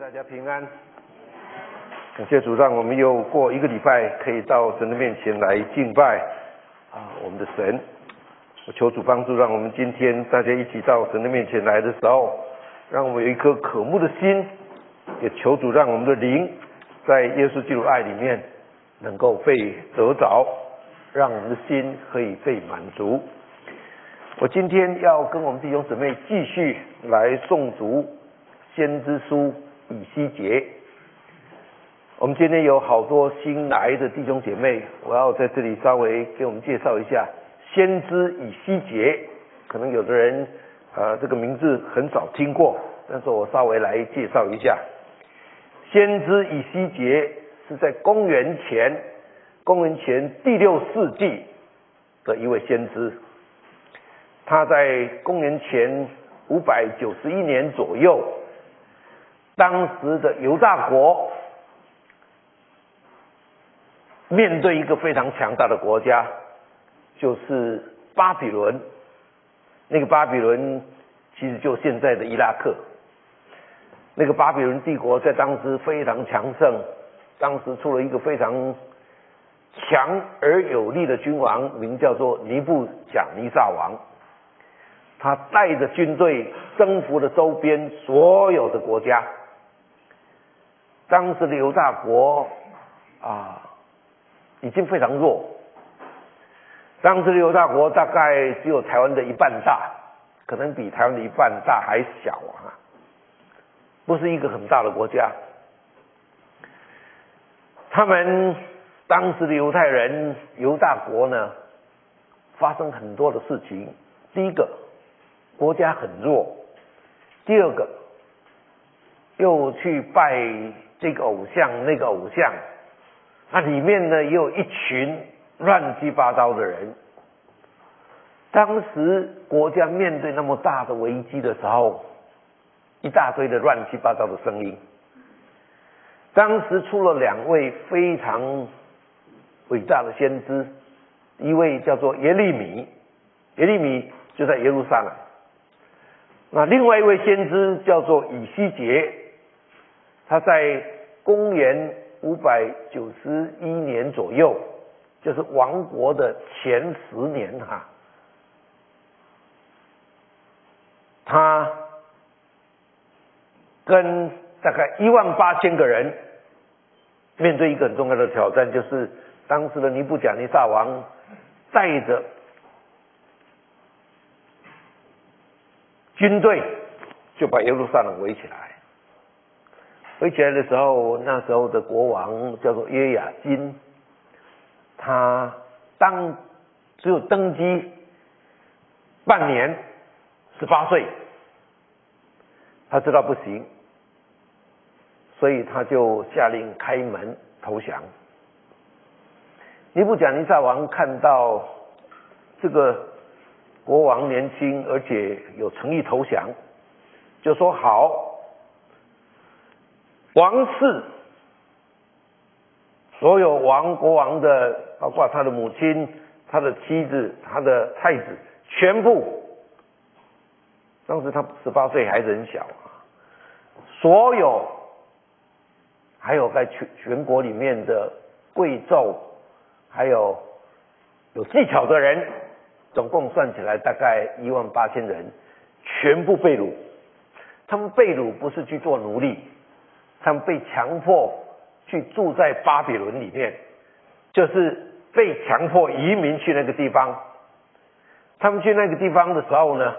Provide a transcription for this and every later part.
大家平安，感谢主，让我们又过一个礼拜可以到神的面前来敬拜我们的神。我求主帮助，让我们今天大家一起到神的面前来的时候，让我们有一颗渴慕的心，也求主让我们的灵在耶稣基督爱里面能够被得着，让我们的心可以被满足。我今天要跟我们弟兄姊妹继续来诵读先知书以西结。我们今天有好多新来的弟兄姐妹，我要在这里稍微给我们介绍一下先知以西结。可能有的人这个名字很少听过，但是我稍微来介绍一下。先知以西结是在公元前第6世纪的一位先知，他在公元前591年左右，当时的犹大国面对一个非常强大的国家，就是巴比伦。那个巴比伦其实就现在的伊拉克。那个巴比伦帝国在当时非常强盛，当时出了一个非常强而有力的君王，名叫做尼布甲尼撒王。他带着军队征服了周边所有的国家。当时的犹大国已经非常弱，当时的犹大国大概只有台湾的一半大，可能比台湾的一半大还小不是一个很大的国家。他们当时的犹太人犹大国呢，发生很多的事情。第一个，国家很弱；第二个，又去拜这个偶像那个偶像，那里面呢也有一群乱七八糟的人。当时国家面对那么大的危机的时候，一大堆的乱七八糟的声音。当时出了2位非常伟大的先知，一位叫做耶利米，耶利米就在耶路撒冷。那另外一位先知叫做以西结，他在公元591年左右，就是亡国的前10年他跟大概18000个人面对一个很重要的挑战，就是当时的尼布甲尼撒王带着军队就把耶路撒冷围起来。围起来的时候，那时候的国王叫做约雅斤，他只有登基半年，18岁，他知道不行，所以他就下令开门投降。尼布甲尼撒王看到这个国王年轻而且有诚意投降，就说好，王室所有国王的，包括他的母亲、他的妻子、他的太子，全部，当时他18岁还是很小所有还有在全国里面的贵胄，还有技巧的人，总共算起来大概18000人，全部被掳。他们被掳不是去做奴隶，他们被强迫去住在巴比伦里面，就是被强迫移民去那个地方。他们去那个地方的时候呢，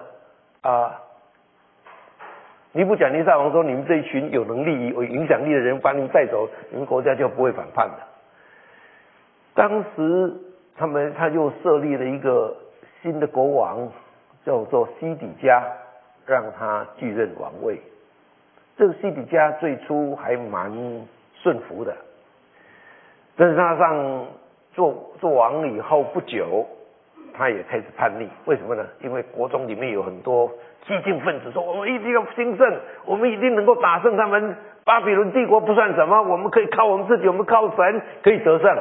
尼布甲尼撒王说：“你们这一群有能力、有影响力的人，把你们带走，你们国家就不会反叛的。”当时他又设立了一个新的国王，叫做西底家，让他继任王位。这个西底家最初还蛮顺服的，但是他做王以后不久，他也开始叛逆。为什么呢？因为国中里面有很多激进分子说，我们一定要兴盛，我们一定能够打胜他们，巴比伦帝国不算什么，我们可以靠我们自己，我们靠神可以得胜。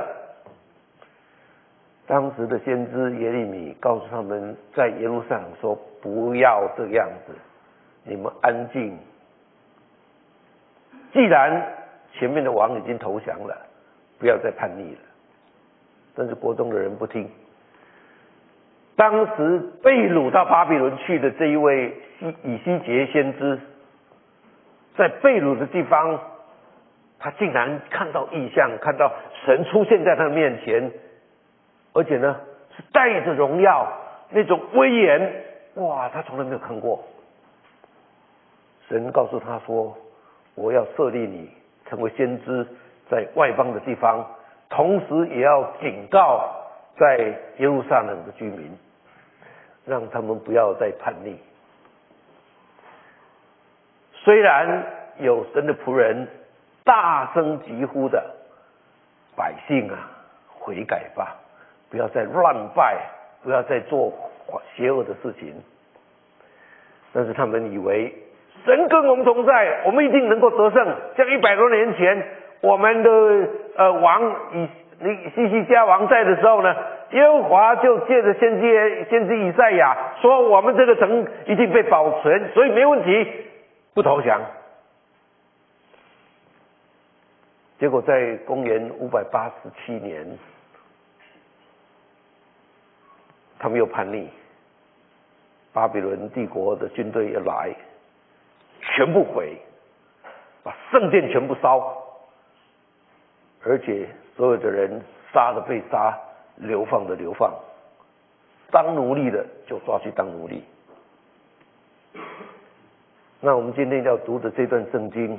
当时的先知耶利米告诉他们，在耶路撒冷说，不要这样子，你们安静， 既然前面的王已经投降了，不要再叛逆了。但是国中的人不听。当时被掳到巴比伦去的这一位以西结先知，在被掳的地方，他竟然看到异象，看到神出现在他的面前，而且呢是带着荣耀，那种威严，哇，他从来没有看过。神告诉他说，我要设立你成为先知，在外邦的地方，同时也要警告在耶路撒冷的居民，让他们不要再叛逆。虽然有神的仆人大声疾呼的，百姓啊，悔改吧，不要再乱拜，不要再做邪恶的事情。但是他们以为神跟我们同在，我们一定能够得胜。像100多年前我们的王西西家王在的时候呢，耶和华就借着先知以赛亚说，我们这个城一定被保存，所以没问题，不投降。结果在公元587年，他们又叛逆，巴比伦帝国的军队一来，全部毁，把圣殿全部烧，而且所有的人杀的被杀，流放的流放，当奴隶的就抓去当奴隶。那我们今天要读的这段圣经，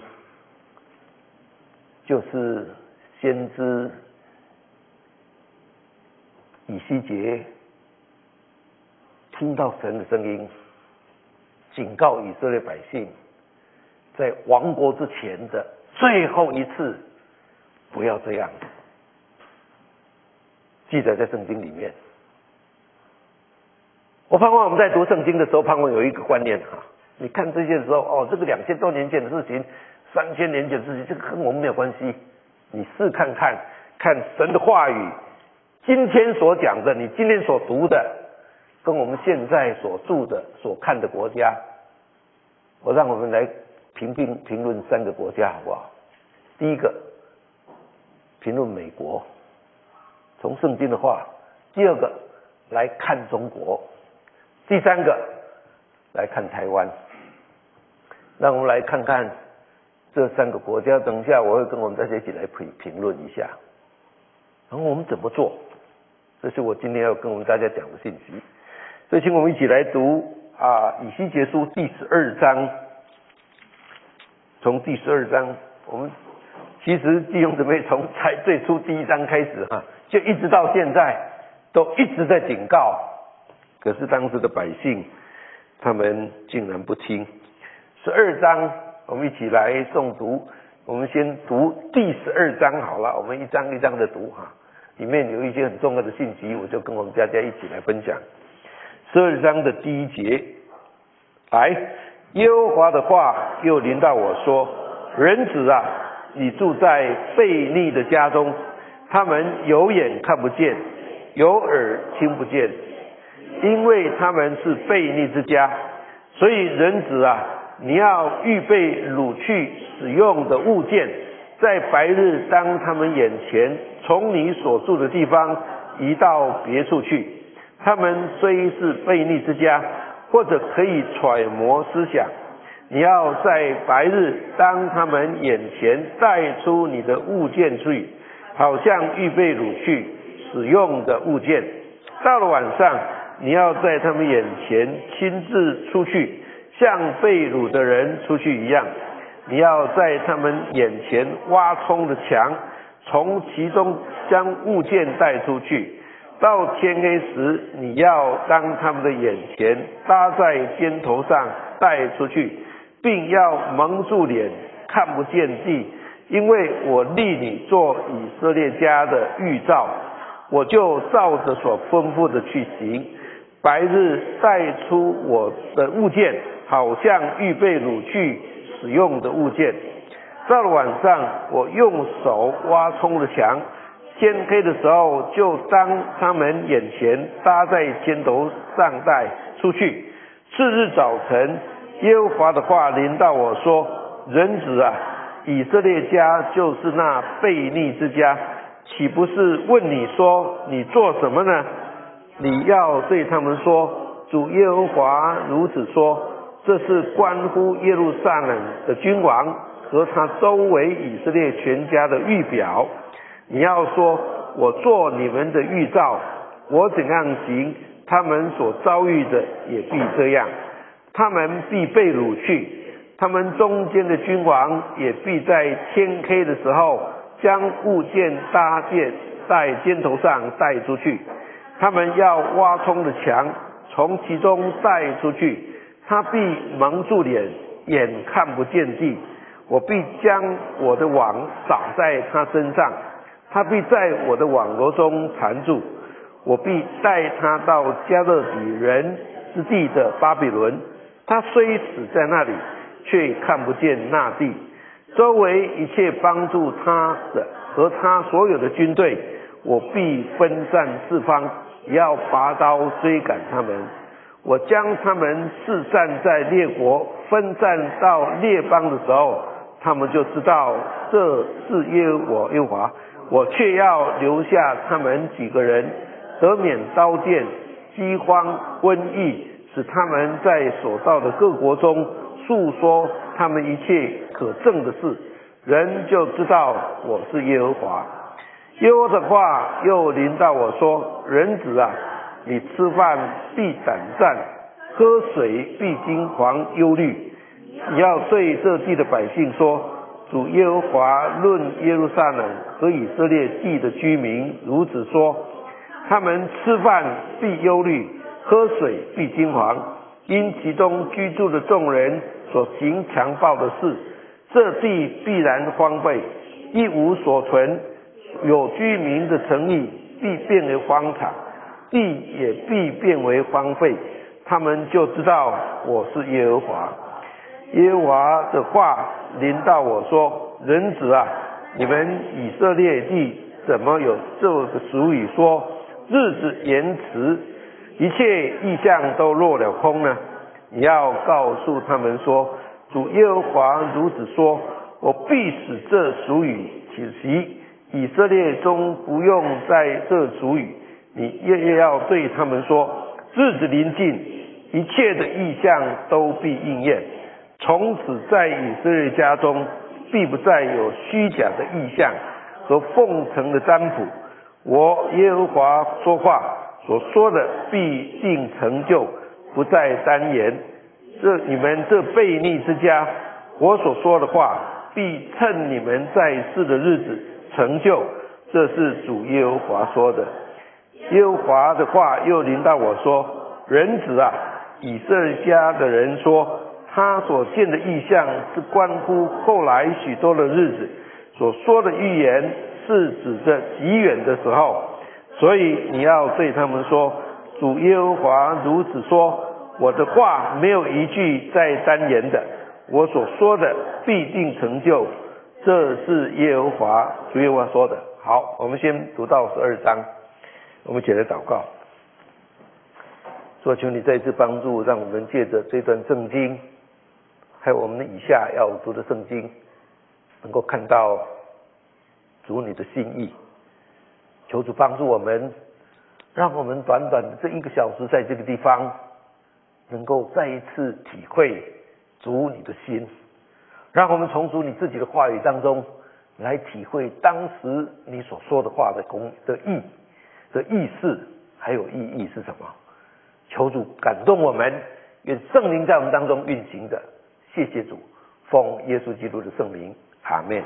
就是先知以西结听到神的声音，警告以色列百姓，在亡国之前的最后一次，不要这样。记载在圣经里面。我盼望我们在读圣经的时候，盼望有一个观念哈，你看这些的时候，这个2000多年前的事情，3000年前的事情，这个跟我们没有关系。你试看看，看神的话语，今天所讲的，你今天所读的，跟我们现在所住的、所看的国家，我让我们来评论3个国家好不好？第一个，评论美国，从圣经的话；第二个，来看中国；第三个，来看台湾。让我们来看看这3个国家，等一下我会跟我们大家一起来评论一下，然后我们怎么做，这是我今天要跟我们大家讲的信息。所以请我们一起来读以西结书第12章。从第12章，我们其实弟兄姊妹从最初第1章开始就一直到现在都一直在警告，可是当时的百姓他们竟然不听。12章我们一起来诵读，我们先读第12章好了，我们一章一章的读里面有一些很重要的信息，我就跟我们大家一起来分享。12章的第1节，来，耶和华的话又临到我说，人子啊，你住在悖逆的家中，他们有眼看不见，有耳听不见，因为他们是悖逆之家。所以人子啊，你要预备掳去使用的物件，在白日当他们眼前，从你所住的地方移到别处去。他们虽是悖逆之家，或者可以揣摩思想，你要在白日当他们眼前带出你的物件去，好像预备掳去使用的物件。到了晚上，你要在他们眼前亲自出去，像被掳的人出去一样。你要在他们眼前挖通的墙，从其中将物件带出去。到天黑时，你要当他们的眼前搭在肩头上带出去，并要蒙住脸，看不见地，因为我立你做以色列家的预兆，我就照着所吩咐的去行。白日带出我的物件，好像预备掳去使用的物件。到了晚上，我用手挖通了墙，天黑的时候，就当他们眼前搭在肩头上带出去。次日早晨，耶和华的话临到我说，人子啊， 以色列家就是那悖逆之家，岂不是问你说你做什么呢？你要对他们说，主耶和华如此说，这是关乎耶路撒冷的君王和他周围以色列全家的预表。你要说，我做你们的预兆，我怎样行，他们所遭遇的也必这样，他们必被掳去，他们中间的君王也必在天黑的时候将物件搭建在肩头上带出去，他们要挖通的墙从其中带出去，他必蒙住脸，眼看不见地，我必将我的网撒在他身上，他必在我的网罗中缠住，我必带他到加勒底人之地的巴比伦，他虽死在那里，却看不见那地，周围一切帮助他的和他所有的军队，我必分散四方，也要拔刀追赶他们。我将他们四散在列国，分散到列邦的时候，他们就知道这是耶和华。我却要留下他们几个人，得免刀剑、饥荒、瘟疫，使他们在所到的各国中述说他们一切可憎的事，人就知道我是耶和华。耶和华的话又临到我说，人子啊，你吃饭必胆战，喝水必惊惶忧虑。你要对这地的百姓说，主耶和华论耶路撒冷和以色列地的居民如此说，他们吃饭必忧虑，喝水必惊惶，因其中居住的众人所行强暴的事，这地必然荒废，一无所存，有居民的城邑必变为荒场，地也必变为荒废，他们就知道我是耶和华。耶和华的话临到我说，人子啊，你们以色列地怎么有这个俗语说，日子延迟，一切异象都落了空呢？你要告诉他们说，主耶和华如此说，我必使这俗语起息，以色列中不用在这俗语，你也要对他们说，日子临近，一切的异象都必应验，从此在以色列家中必不再有虚假的异象和奉承的占卜，我耶和华说话所说的必定成就，不再单言。你们这悖逆之家，我所说的话必趁你们在世的日子成就，这是主耶和华说的。耶和华的话又临到我说，人子啊，以色列家的人说，他所见的异象是关乎后来许多的日子，所说的预言是指着极远的时候，所以你要对他们说，主耶和华如此说，我的话没有一句再单言的，我所说的必定成就，这是耶和华主耶和华说的。好，我们先读到12章，我们一起来祷告。说求你再次帮助，让我们借着这段圣经，还有我们以下要读的圣经，能够看到主你的心意。求主帮助我们，让我们短短的这1个小时在这个地方，能够再一次体会主你的心，让我们从主你自己的话语当中来体会当时你所说的话的意思，还有意义是什么。求主感动我们，愿圣灵在我们当中运行的。谢谢主，奉耶稣基督的圣名，阿们。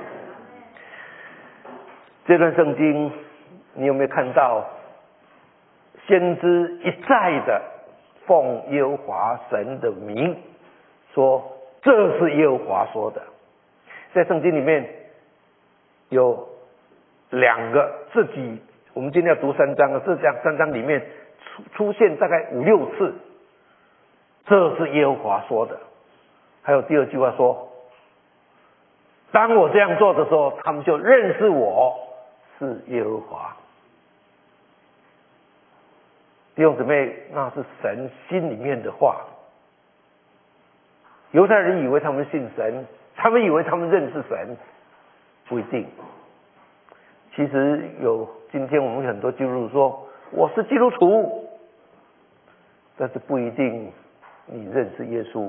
这段圣经你有没有看到先知一再的奉耶和华神的名说，这是耶和华说的。在圣经里面有2个自己，我们今天要读3章，这3章里面出现大概5、6次，这是耶和华说的。还有第2句话说，当我这样做的时候，他们就认识我是耶和华。弟兄姊妹，那是神心里面的话。犹太人以为他们信神， 他们以为他们认识神，不一定。其实今天我们很多基督徒说我是基督徒，但是不一定你认识耶稣。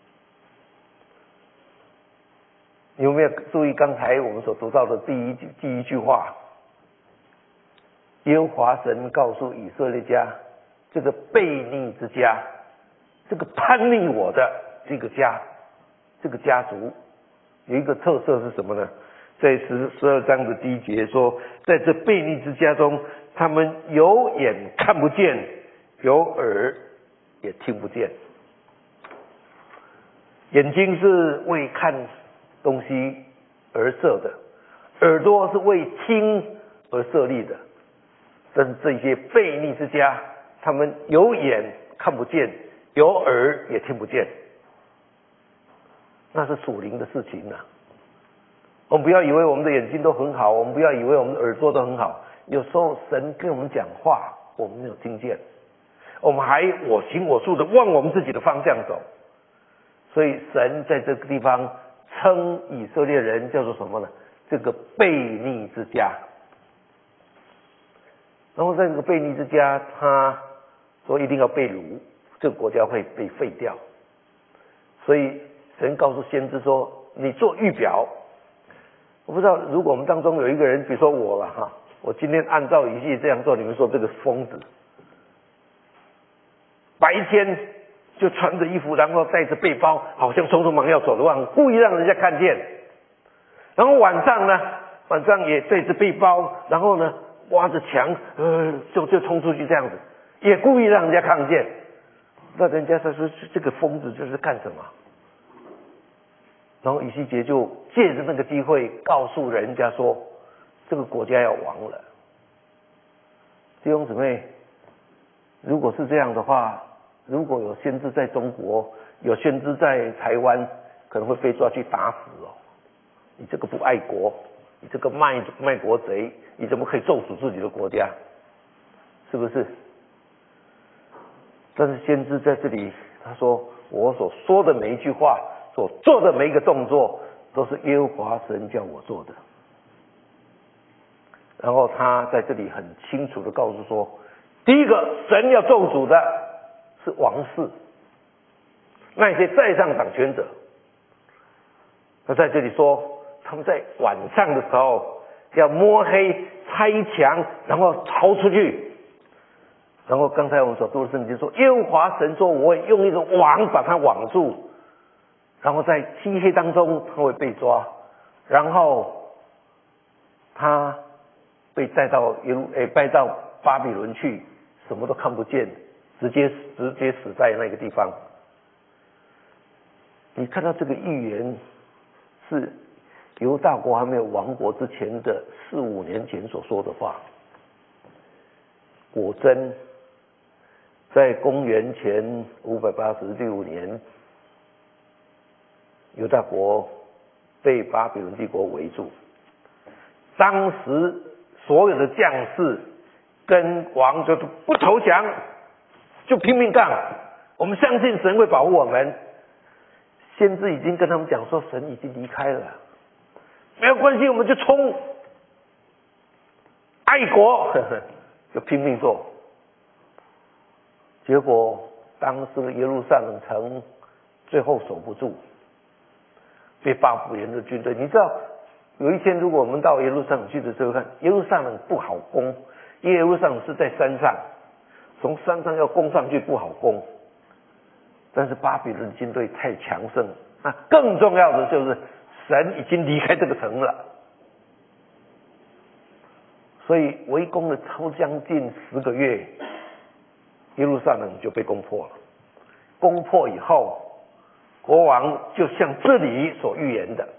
你有没有注意刚才我们所读到的第一句话？耶和华神告诉以色列家，这个悖逆之家，这个叛逆我的这个家，这个家族有一个特色是什么呢？在12章的第1节说，在这悖逆之家中，他们有眼看不见，有耳也听不见。眼睛是为看东西而设的，耳朵是为听而设立的。但是这些悖逆之家，他们有眼看不见，有耳也听不见，那是属灵的事情啊。我们不要以为我们的眼睛都很好，我们不要以为我们的耳朵都很好，有时候神跟我们讲话，我们没有听见，我们还我行我素的往我们自己的方向走。所以神在这个地方称以色列人叫做什么呢？这个悖逆之家。然后在这个悖逆之家，他说一定要被掳，这个国家会被废掉。所以神告诉先知说，你做预表。我不知道如果我们当中有一个人，比如说我了哈，我今天按照仪器这样做，你们说这个疯子，白天就穿着衣服，然后带着背包，好像匆匆忙要走的话，故意让人家看见。然后晚上呢，晚上也带着背包，然后呢挖着墙，就冲出去这样子，也故意让人家看见。那人家说这个疯子就是干什么？然后以西结就借着那个机会告诉人家说，这个国家要亡了。弟兄姊妹，如果是这样的话，如果有先知在中国，有先知在台湾，可能会被抓去打死哦。你这个不爱国，你这个卖国贼，你怎么可以咒诅自己的国家？是不是？但是先知在这里他说，我所说的每一句话，所做的每一个动作，都是耶和华神叫我做的。然后他在这里很清楚的告诉说，第一个神要咒诅的是王室，那些在上掌权者。他在这里说，他们在晚上的时候要摸黑拆墙，然后逃出去。然后刚才我们所读的圣经说，耶和华神说，我会用一个网把他网住，然后在漆黑当中他会被抓，然后他被带到巴比伦去，什么都看不见，直接死在那个地方。你看到这个预言是犹大国还没有亡国之前的4-5年前所说的话，果真在公元前586年，犹大国被巴比伦帝国围住，当时所有的将士跟王就不投降，就拼命干，我们相信神会保护我们。先知已经跟他们讲说，神已经离开了，没有关系，我们就冲，爱国就拼命做。结果当时的耶路撒冷城最后守不住，被巴比伦的军队。你知道有一天如果我们到耶路撒冷去的时候，看耶路撒冷不好攻，因为耶路撒冷是在山上，从山上要攻上去不好攻。但是巴比伦军队太强盛，那更重要的就是神已经离开这个城了，所以围攻了将近10个月，耶路撒冷就被攻破了。攻破以后，国王就像这里所预言的，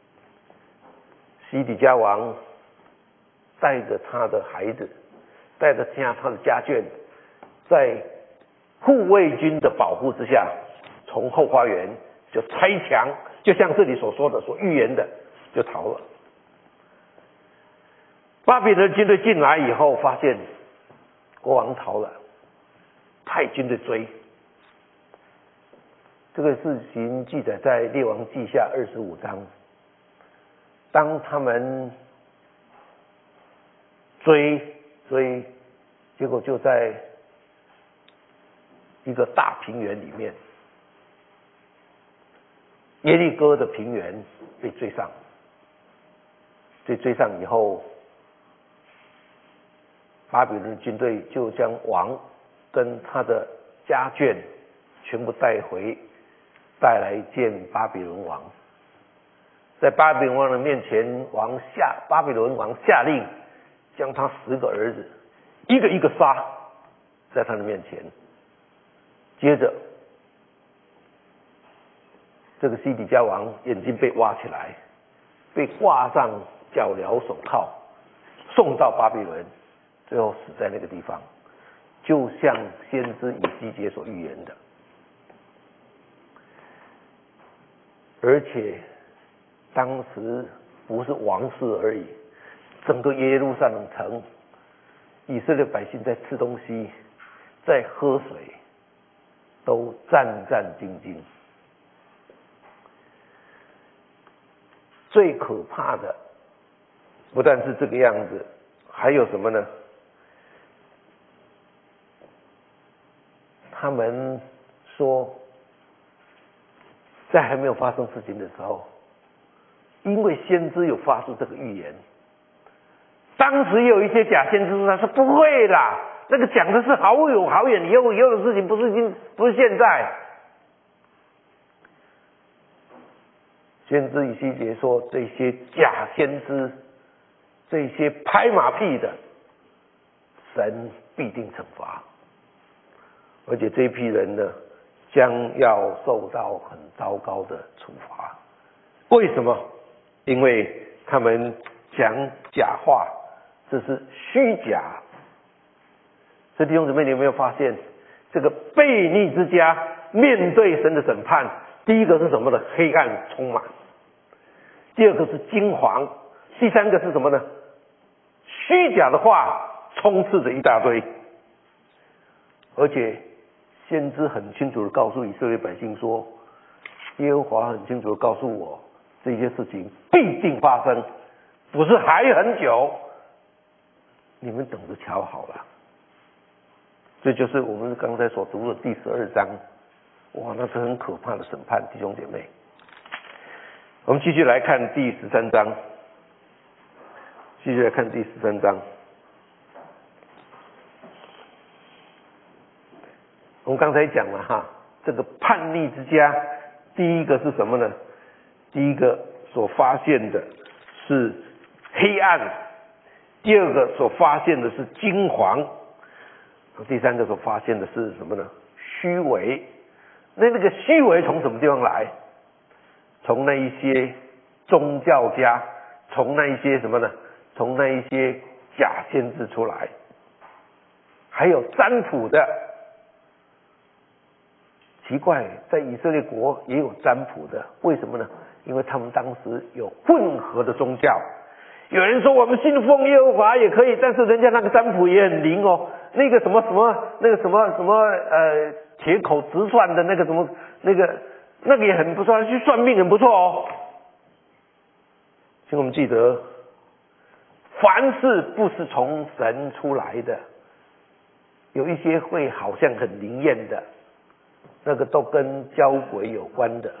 西底家王带着他的孩子，带着他的家眷，在护卫军的保护之下，从后花园就拆墙，就像这里所说的、所预言的，就逃了。巴比伦军队进来以后，发现国王逃了，派军队追， 这个事情记载在列王记下25章。当他们追，结果就在一个大平原里面，耶利哥的平原被追上。追上以后，巴比伦军队就将王跟他的家眷全部带来见巴比伦王。在巴比伦王的面前，巴比伦王下令将他10个儿子一个一个杀在他的面前。接着这个西底家王眼睛被挖起来，被挂上脚镣手铐，送到巴比伦，最后死在那个地方，就像先知以西结所预言的。而且当时不是王室而已，整个耶路撒冷城，以色列百姓在吃东西，在喝水，都战战兢兢。最可怕的不但是这个样子，还有什么呢？他们说，在还没有发生事情的时候，因为先知有发出这个预言，当时也有一些假先知说，他说不会啦，那个讲的是好远以后的事情，不是现在。先知以西结说，这些假先知，这些拍马屁的，神必定惩罚，而且这一批人呢，将要受到很糟糕的处罚。为什么？因为他们讲假话，这是虚假。所以弟兄姊妹，你有没有发现，这个悖逆之家面对神的审判，第一个是什么呢？黑暗充满。第二个是惊惶。第三个是什么呢？虚假的话充斥着一大堆。而且先知很清楚的告诉以色列百姓说，耶和华很清楚的告诉我，这些事情必定发生，不是还很久，你们等着瞧好了。这就是我们刚才所读的第12章。哇，那是很可怕的审判，弟兄姐妹。我们继续来看第13章。我们刚才讲了哈，这个叛逆之家，第一个是什么呢？第一个所发现的是黑暗，第二个所发现的是惊惶，第三个所发现的是什么呢？虚伪。那个虚伪从什么地方来？从那一些宗教家，从那一些什么呢？从那一些假先知出来，还有占卜的。奇怪，在以色列国也有占卜的，为什么呢？因为他们当时有混合的宗教。有人说我们信奉耶和华也可以，但是人家那个占卜也很灵哦，那个什么铁口直算的那个什么那个也很不错，去算命很不错哦。请我们记得，凡事不是从神出来的，有一些会好像很灵验的，那个都跟交鬼有关的，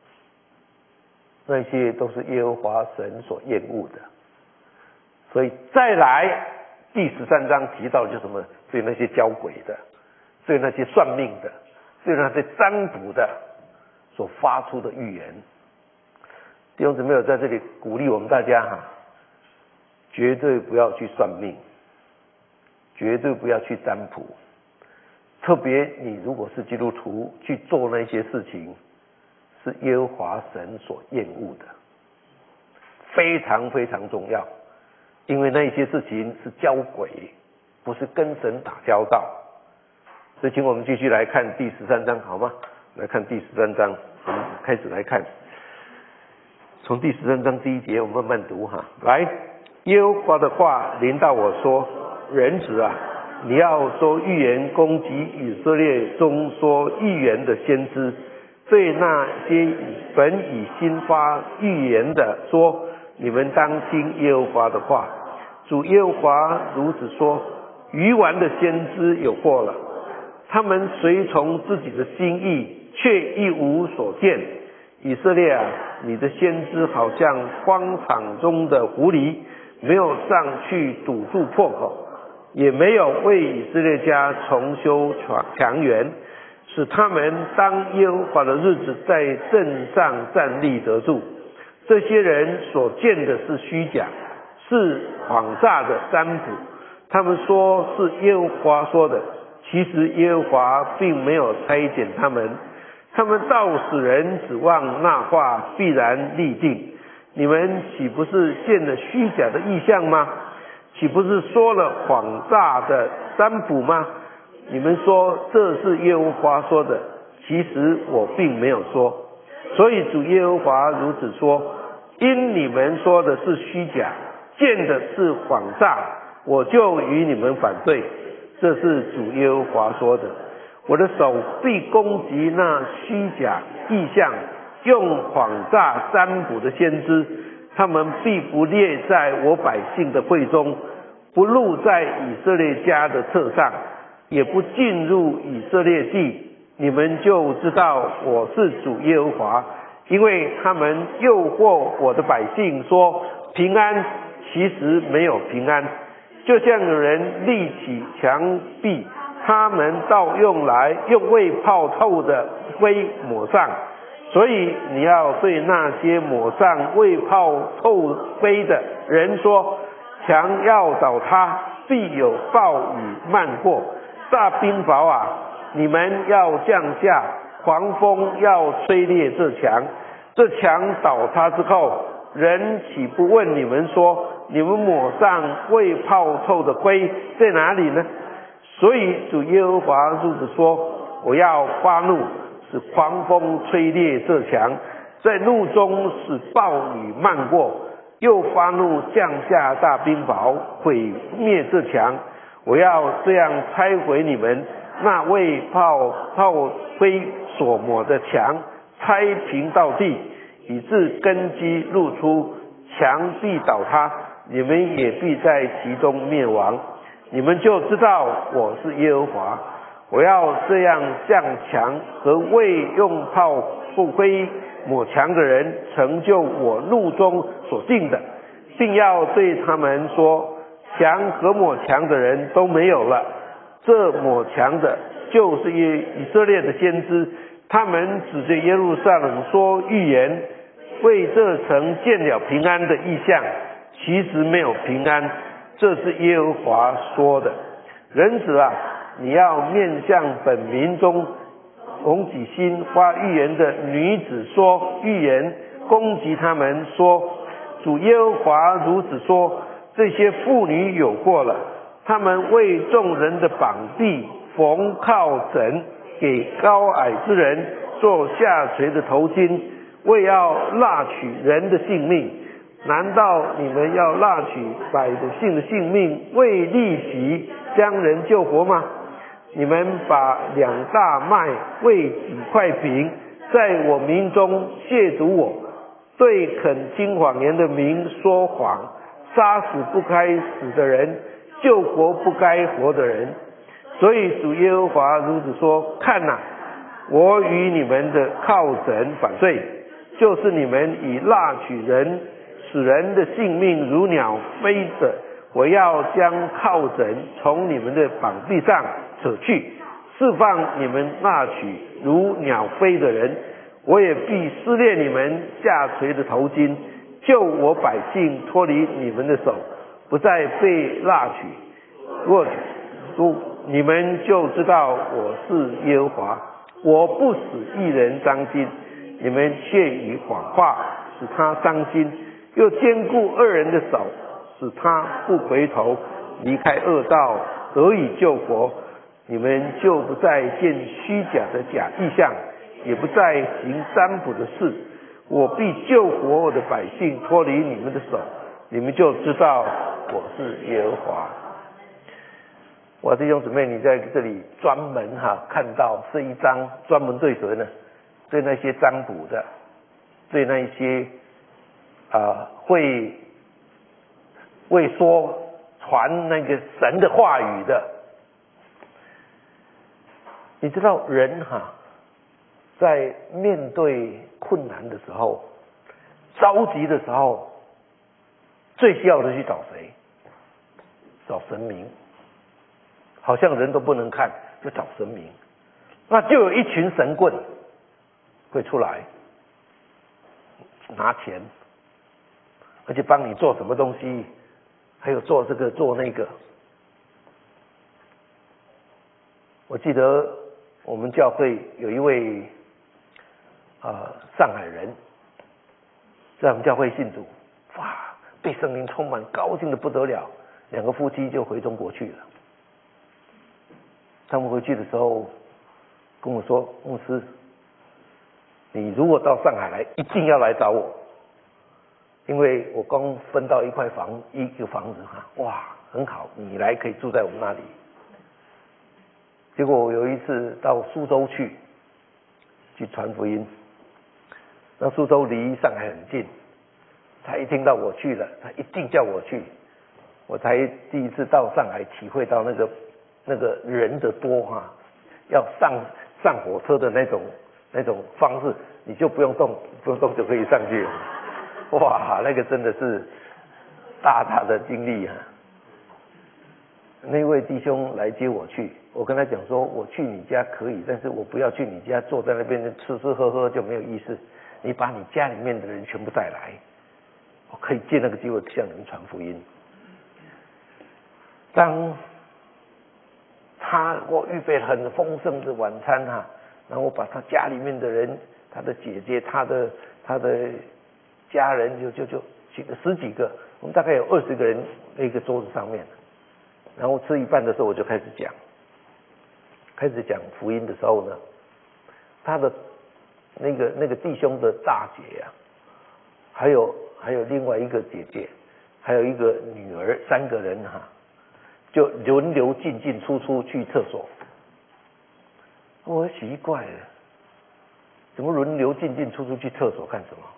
那些都是耶和华神所厌恶的。所以再来第13章提到的就是什么？对那些交鬼的，对那些算命的，对那些占卜的所发出的预言。弟兄姊妹，有在这里鼓励我们大家哈，绝对不要去算命，绝对不要去占卜。特别你如果是基督徒去做那些事情，是耶和华神所厌恶的，非常非常重要。因为那些事情是交鬼，不是跟神打交道。所以请我们继续来看第13章好吗？来看第13章，我们开始来看，从第13章第1节我们慢慢读哈。来，耶和华的话临到我说，人子啊，你要说预言攻击以色列中说预言的先知， 对那些本以心发预言的说，你们当听耶和华的话。主耶和华如此说：愚顽的先知有祸了，他们随从自己的心意，却一无所见。以色列啊，你的先知好像荒场中的狐狸，没有上去堵住破口，也没有为以色列家重修墙垣，使他们当耶和华的日子在阵上站立得住。这些人所见的是虚假，是谎诈的占卜，他们说是耶和华说的，其实耶和华并没有差遣他们。他们道使人指望那话必然立定。你们岂不是见了虚假的异象吗？岂不是说了谎诈的占卜吗？你们说这是耶和华说的，其实我并没有说。所以主耶和华如此说：因你们说的是虚假，见的是谎诈，我就与你们反对。这是主耶和华说的。我的手必攻击那虚假异象用谎诈占卜的先知，他们必不列在我百姓的会中，不录在以色列家的册上，也不进入以色列地。你们就知道我是主耶和华，因为他们诱惑我的百姓说平安，其实没有平安，就像有人立起墙壁，他们倒用未泡透的灰抹上。所以你要对那些抹上未泡透灰的人说，墙要倒塌，必有暴雨漫过，大冰雹啊，你们要降下，狂风要吹裂这墙。这墙倒塌之后，人岂不问你们说，你们抹上未泡透的灰在哪里呢？所以主耶和华如此说：我要发怒，使狂风吹裂这墙，在怒中使暴雨漫过，又发怒降下大冰雹，毁灭这墙。我要这样拆毁你们那为泡灰所抹的墙，拆平到地，以致根基露出，墙必倒塌，你们也必在其中灭亡。你们就知道我是耶和华。我要这样向墙和未用泡灰抹墙的人成就我怒中所定的，并要对他们说，墙和抹墙的人都没有了。这抹墙的就是以色列的先知，他们指着耶路撒冷说预言，为这城见了平安的异象，其实没有平安。这是耶和华说的。人子啊，你要面向本民中红己心发预言的女子说预言，攻击他们说，主耶和华如此说：这些妇女有祸了，他们为众人的膀臂缝靠枕，给高矮之人做下垂的头巾，为要纳取人的性命。难道你们要纳取百姓的性命，为利息将人救活吗？你们把2大麦为几块饼，在我民中亵渎我，对肯听谎言的民说谎，杀死不该死的人，救活不该活的人。所以主耶和华如此说：看哪，我与你们的靠枕反对，就是你们以纳取人，使人的性命如鸟飞的，我要将靠枕从你们的膀臂上扯去，释放你们纳取如鸟飞的人。我也必撕裂你们下垂的头巾，救我百姓脱离你们的手，不再被纳取。若你们就知道我是耶和华。我不使义人伤心，你们却以谎话使他伤心，又坚固恶人的手，使他不回头，离开恶道，得以救活。你们就不再见虚假的假意象，也不再行占卜的事。我必救活我的百姓脱离你们的手，你们就知道我是耶和华。我弟兄姊妹，你在这里专门看到这一章专门对谁呢？ 对那些占卜的，对那些会说传那个神的话语的。你知道人在面对困难的时候，着急的时候，最需要的去找谁？找神明。好像人都不能看，就找神明，那就有一群神棍会出来拿钱，而且帮你做什么东西，还有做这个做那个。我记得我们教会有一位上海人，在我们教会信主，哇，被圣灵充满，高兴的不得了，两个夫妻就回中国去了。他们回去的时候跟我说，牧师，你如果到上海来，一定要来找我，因为我刚分到一个房子哇，很好，你来可以住在我们那里。结果我有一次到苏州去传福音，那苏州离上海很近，他一听到我去了，他一定叫我去，我才第一次到上海体会到那个人的多要上火车的那种方式，你就不用动就可以上去了。哇，那个真的是大大的经历那位弟兄来接我去，我跟他讲说，我去你家可以，但是我不要去你家坐在那边吃吃喝喝就没有意思，你把你家里面的人全部带来，我可以借那个机会向你们传福音。当我预备很丰盛的晚餐然后我把他家里面的人，他的姐姐，他的家人就请了10几个，我们大概有20个人那个桌子上面，然后吃一半的时候我就开始讲福音的时候呢，他的那个弟兄的大姐还有另外一个姐姐，还有一个女儿，3个人就轮流进出去厕所。我奇怪了，怎么轮流进出去厕所干什么？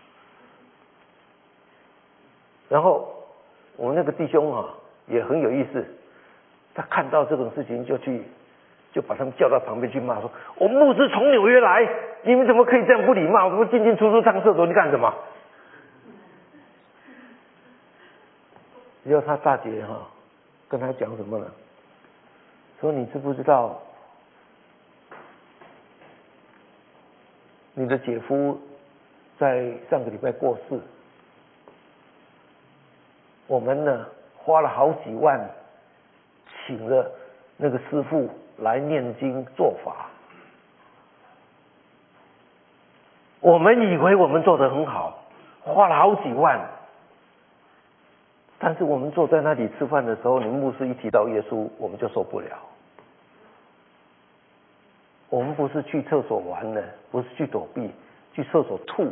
然后我那个弟兄也很有意思，他看到这种事情就把他们叫到旁边去骂说，我牧师从纽约来，你们怎么可以这样不礼貌？怎么进出上厕所？你干什么？然后他大姐跟他讲什么呢？说你知不知道你的姐夫在上个礼拜过世，我们呢花了好几万请了那个师父来念经做法，我们以为我们做得很好，花了好几万，但是我们坐在那里吃饭的时候，你们牧师一提到耶稣，我们就受不了。我们不是去厕所玩的，不是去躲避，去厕所吐。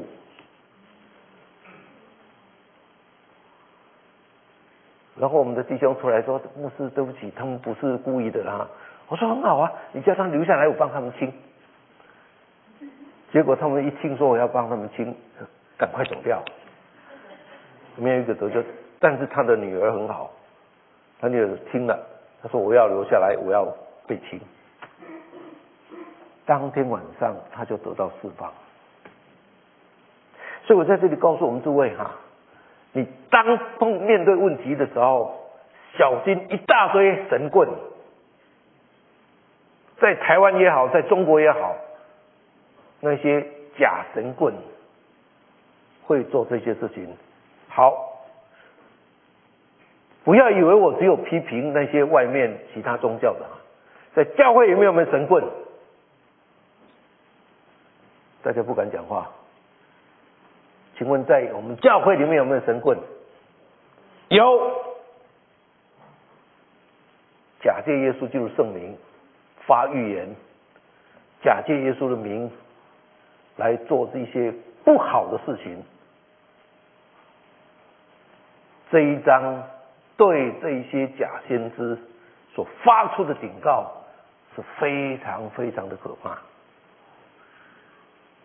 然后我们的弟兄出来说，牧师对不起，他们不是故意的啦。我说很好啊，你叫他们留下来，我帮他们清。结果他们一听说我要帮他们清，赶快走掉。没有一个得救，但是他的女儿很好，他女儿听了，他说我要留下来，我要被清。当天晚上他就得到释放。所以我在这里告诉我们诸位你当面对问题的时候，小心一大堆神棍，在台湾也好，在中国也好，那些假神棍会做这些事情。好，不要以为我只有批评那些外面其他宗教的，在教会有没有神棍？大家不敢讲话。请问在我们教会里面有没有神棍？有，假借耶稣就是圣名发预言，假借耶稣的名来做这些不好的事情。这一章对这些假先知所发出的警告是非常非常的可怕。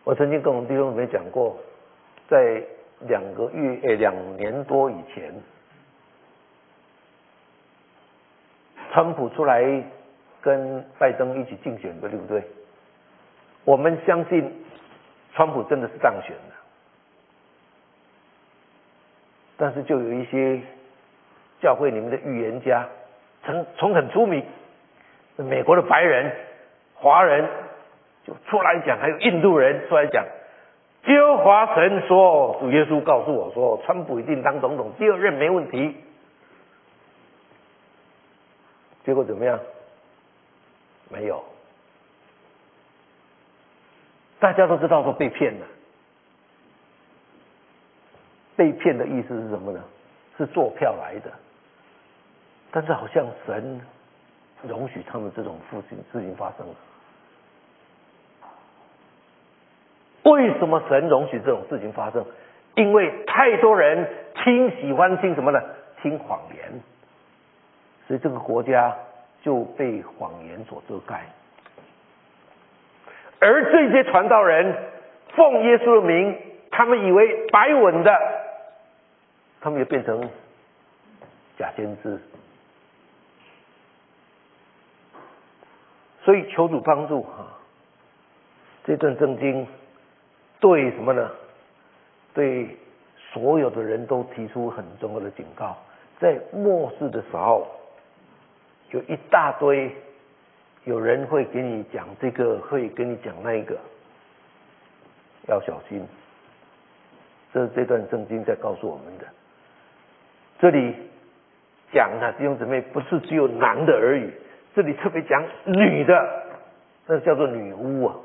我曾经跟我们弟兄姊妹讲过，在2年多以前，川普出来跟拜登一起竞选的，对不对？我们相信川普真的是当选了，但是就有一些教会里面的预言家，从很出名，美国的白人、华人就出来讲，还有印度人出来讲，耶和华神说，主耶稣告诉我说，川普一定当总统，第2任没问题。结果怎么样？没有。大家都知道说被骗了。被骗的意思是什么呢？是做票来的。但是好像神容许他们这种事情发生了。为什么神容许这种事情发生？因为太多人喜欢听什么呢？听谎言，所以这个国家就被谎言所遮盖。而这些传道人奉耶稣的名，他们以为摆稳的，他们也变成假先知。所以求主帮助这段圣经对什么呢？对所有的人都提出很重要的警告。在末世的时候，有一大堆有人会给你讲这个，会跟你讲那个，要小心。这是这段圣经在告诉我们的。这里讲弟兄姊妹，不是只有男的而已，这里特别讲女的，那叫做女巫啊。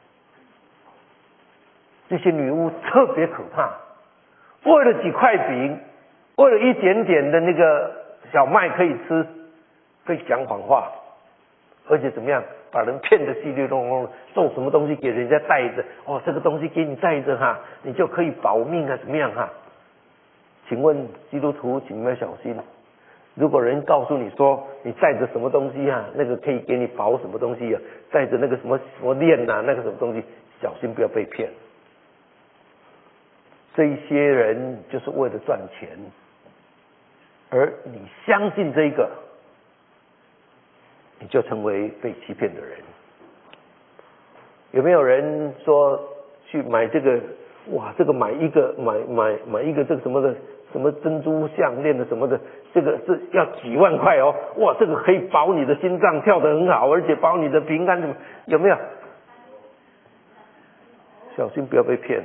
这些女巫特别可怕，为了几块饼，为了一点点的那个小麦可以吃，可以讲谎话，而且怎么样，把人骗得稀里隆隆，送什么东西给人家带着，这个东西给你带着你就可以保命怎么样请问基督徒，请你们要小心。如果人告诉你说你带着什么东西那个可以给你保什么东西带着那个什么链那个什么东西，小心不要被骗。这一些人就是为了赚钱，而你相信这个，你就成为被欺骗的人。有没有人说去买这个？这个买一个这个什么的什么珍珠项链的什么的，这个是要几万块这个可以保你的心脏跳得很好，而且保你的平安，有没有？小心不要被骗了。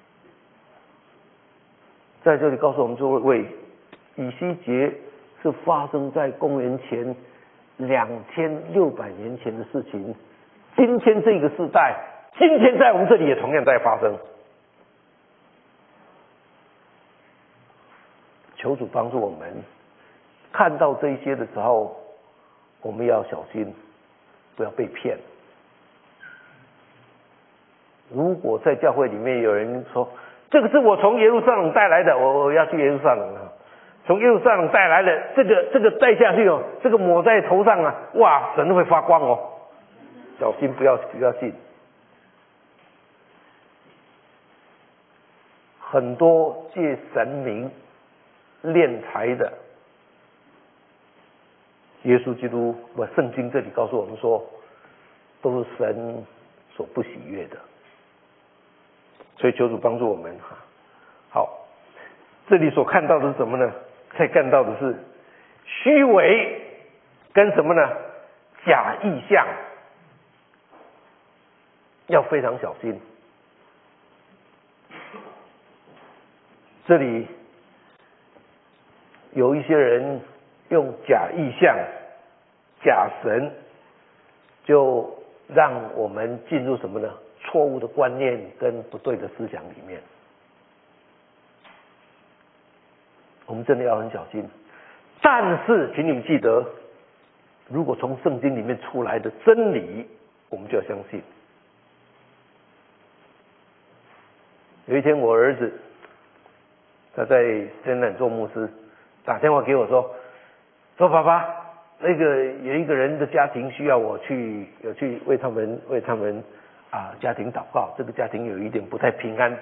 在这里告诉我们诸位，以西结是发生在公元前2600年前的事情。今天这个时代，今天在我们这里也同样在发生。求主帮助我们，看到这一些的时候，我们要小心，不要被骗。如果在教会里面有人说，这个是我从耶路撒冷带来的，我要去耶路撒冷从耶路撒冷带来的，这个带下去这个抹在头上神会发光小心不要信。很多借神名敛财的，耶稣基督圣经这里告诉我们说，都是神所不喜悦的。所以求主帮助我们好，这里所看到的是什么呢？可以看到的是虚伪跟什么呢？假意象，要非常小心。这里有一些人用假意象、假神，就让我们进入什么呢？错误的观念跟不对的思想里面。我们真的要很小心。但是请你们记得，如果从圣经里面出来的真理，我们就要相信。有一天我儿子他在深圳做牧师，打电话给我说爸爸，那个有一个人的家庭需要我去为他们家庭祷告，这个家庭有一点不太平安，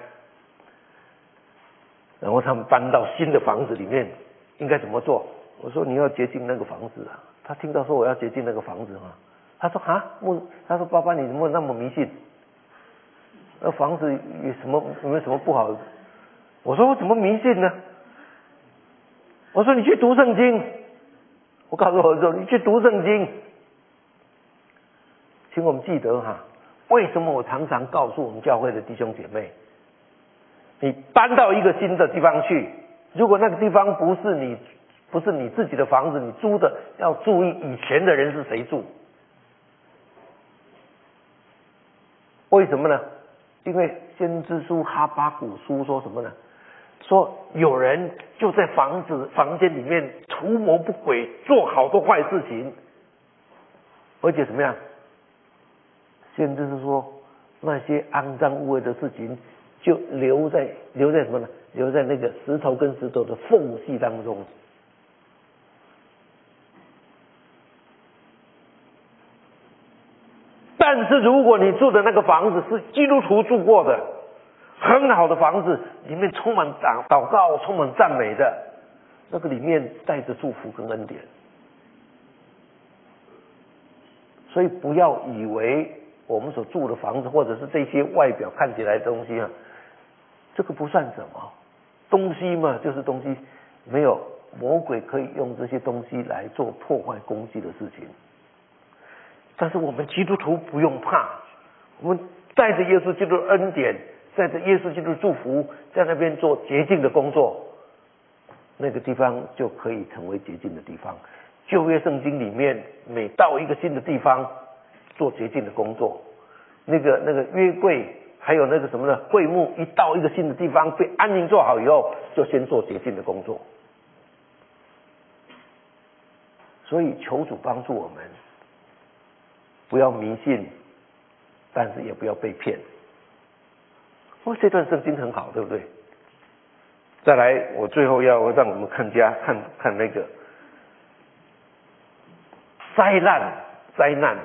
然后他们搬到新的房子里面，应该怎么做？我说你要洁净那个房子啊。他听到说我要洁净那个房子嘛，他说他说爸爸你怎么那么迷信？那房子有没有什么不好的？我说我怎么迷信呢？我说你去读圣经。我告诉我说你去读圣经。请我们记得为什么我常常告诉我们教会的弟兄姐妹，你搬到一个新的地方去，如果那个地方不是你自己的房子，你租的，要注意以前的人是谁住。为什么呢？因为先知书哈巴谷书说什么呢？说有人就在房间里面图谋不轨，做好多坏事情，而且怎么样？先知是说那些肮脏污秽的事情就留在什么呢？留在那个石头跟石头的缝隙当中。但是如果你住的那个房子是基督徒住过的，很好的房子，里面充满祷告，充满赞美的，那个里面带着祝福跟恩典。所以不要以为我们所住的房子或者是这些外表看起来的东西这个不算什么，东西嘛就是东西，没有魔鬼可以用这些东西来做破坏攻击的事情。但是我们基督徒不用怕，我们带着耶稣基督的恩典，带着耶稣基督的祝福，在那边做洁净的工作，那个地方就可以成为洁净的地方。旧约圣经里面，每到一个新的地方做洁净的工作，那个约柜还有那个什么呢？会幕一到一个新的地方被安宁做好以后，就先做洁净的工作。所以求主帮助我们，不要迷信，但是也不要被骗。这段圣经很好，对不对？再来，我最后要让我们看那个灾难，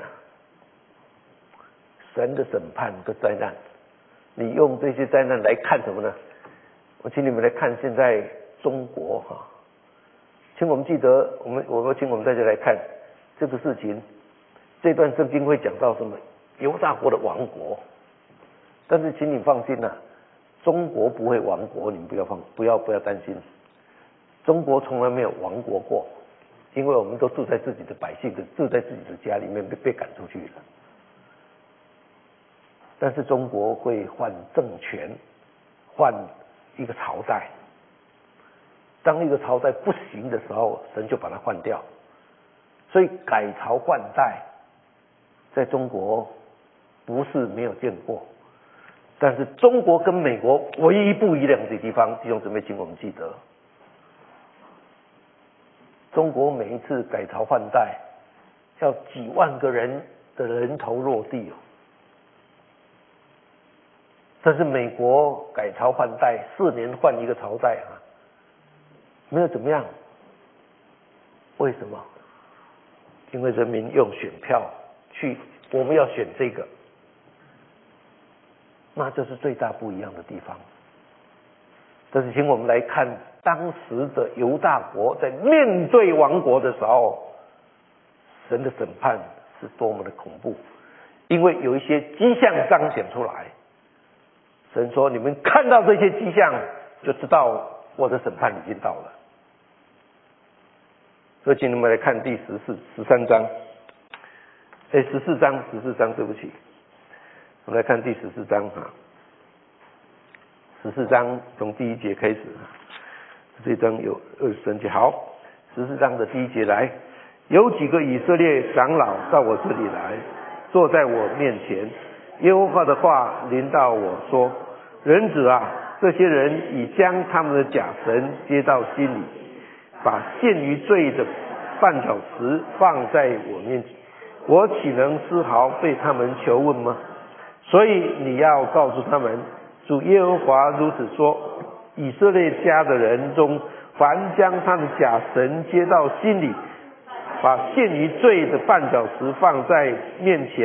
神的审判跟灾难。你用这些灾难来看什么呢？我请你们来看现在中国请我们记得，我请我们大家来看这个事情。这段圣经会讲到什么？犹大国的亡国。但是请你放心中国不会亡国，你们不要担心。中国从来没有亡国过，因为我们都住在自己的百姓住在自己的家里面被赶出去了。但是中国会换政权，换一个朝代。当一个朝代不行的时候，神就把它换掉。所以改朝换代在中国不是没有见过，但是中国跟美国唯一不一样的地方，弟兄姊妹请我们记得，中国每一次改朝换代要几万个人的人头落地但是美国改朝换代4年换一个朝代没有怎么样。为什么？因为人民用选票去，我们要选这个，那就是最大不一样的地方。但是请我们来看当时的犹大国在面对亡国的时候，神的审判是多么的恐怖。因为有一些迹象彰显出来，神说你们看到这些迹象就知道我的审判已经到了。所以请你们来看第13章14章，对不起，我们来看第14章14章从第1节开始这一章有23节。好，14章的第1节来，有几个以色列长老到我这里来，坐在我面前，耶和华的话临到我说，人子这些人已将他们的假神接到心里，把陷于罪的绊脚石放在我面前，我岂能丝毫被他们求问吗？所以你要告诉他们，主耶和华如此说，以色列家的人中，凡将他的假神接到心里，把陷于罪的绊脚石放在面前，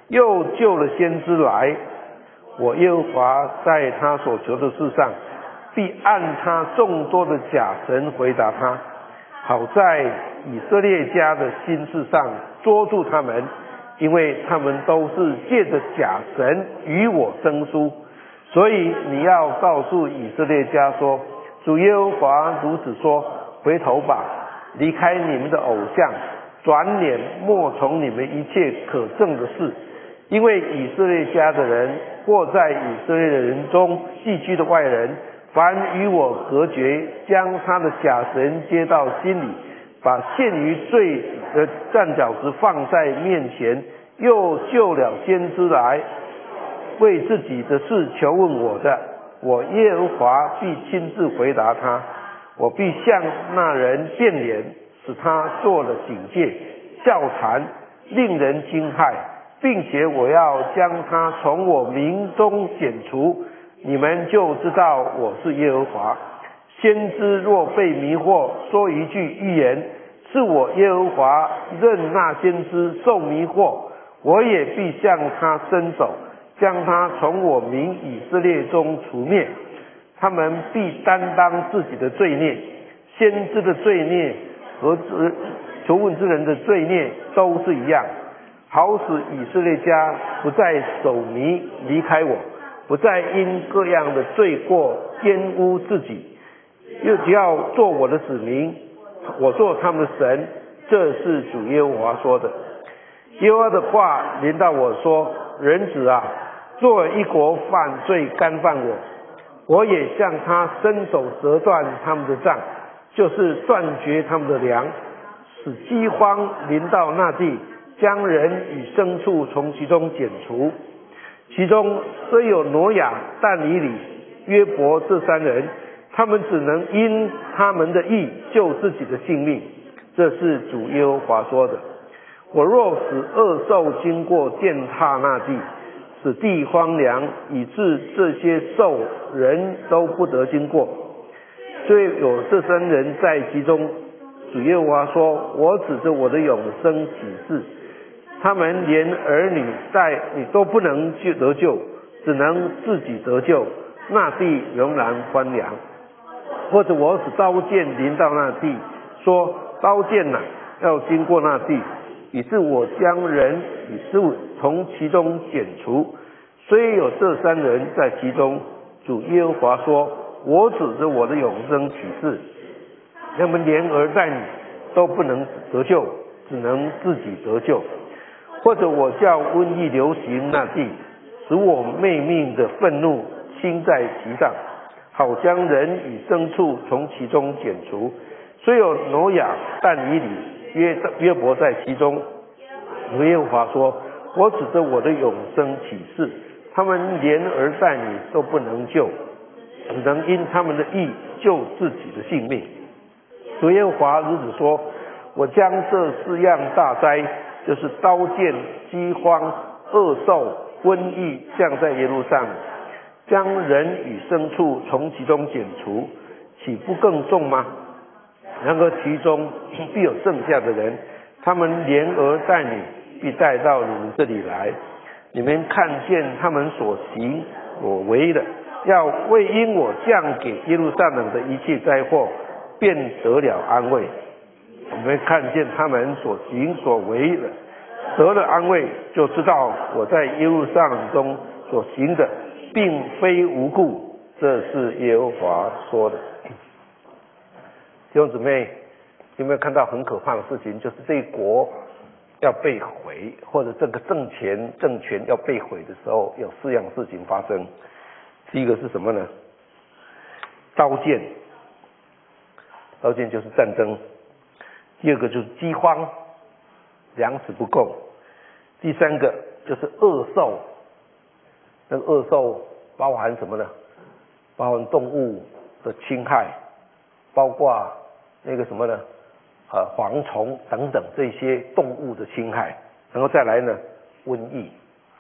又救了先知来。我耶和华在他所求的事上，必按他众多的假神回答他，好在以色列家的心事上捉住他们，因为他们都是借着假神与我生疏。所以你要告诉以色列家说，主耶和华如此说，回头吧，离开你们的偶像，转脸莫从你们一切可憎的事，因为以色列家的人或在以色列的人中寄居的外人，凡与我隔绝，将他的假神接到心里，把陷于罪的绊脚石放在面前，又救了先知来，为自己的事求问我的，我耶和华必亲自回答他，我必向那人变脸，使他做了警戒、笑谈，令人惊骇，并且我要将他从我民中剪除，你们就知道我是耶和华。先知若被迷惑，说一句预言，是我耶和华任那先知受迷惑，我也必向他伸手，将他从我民以色列中除灭。他们必担当自己的罪孽，先知的罪孽和求问之人的罪孽都是一样，好使以色列家不再守迷离开我，不再因各样的罪过玷污自己，又只要做我的子民，我做他们的神。这是主耶和华说的。耶和华的话临到我说，人子啊，若一国犯罪干犯我也向他伸手折断他们的杖，就是断绝他们的粮，使饥荒临到那地，将人与牲畜从其中剪除。其中虽有挪亚、但以理、约伯这三人，他们只能因他们的义救自己的性命。这是主耶和华说的。我若使恶兽经过践踏那地，使地荒凉，以致这些兽人都不得经过，虽有这三人在其中，主耶和华说，我指着我的永生起誓，他们连儿女带你都不能得救，只能自己得救，那地仍然荒凉。或者我使刀剑临到那地，说刀剑哪要经过那地，以致我将人与事物从其中剪除。虽有这三人在其中，主耶和华说，我指着我的永生起誓，他们连儿带女都不能得救，只能自己得救。或者我叫瘟疫流行那地，使我昧命的愤怒倾在其上，好将人与牲畜从其中剪除。虽有挪亚、但以理、约伯在其中，主耶和华说，我指着我的永生起誓，他们连儿带女都不能救，只能因他们的义救自己的性命。主耶和华如此说，我将这四样大灾，就是刀剑、饥荒、恶兽、瘟疫降在耶路撒冷，将人与牲畜从其中剪除，岂不更重吗？然而其中必有剩下的人，他们连儿带女必带到你们这里来，你们看见他们所行所为的，要为因我降给耶路撒冷的一切灾祸，便得了安慰。你们看见他们所行所为的，得了安慰，就知道我在耶路撒冷中所行的并非无故。这是耶和华说的。弟兄姊妹，有没有看到很可怕的事情？就是这一国要被毁，或者这个政权要被毁的时候，有四样事情发生。第一个是什么呢？刀剑，刀剑就是战争。第二个就是饥荒，粮食不够。第三个就是恶兽，那个恶兽包含什么呢？包含动物的侵害，包括那个什么呢？蝗虫等等这些动物的侵害，然后再来呢，瘟疫。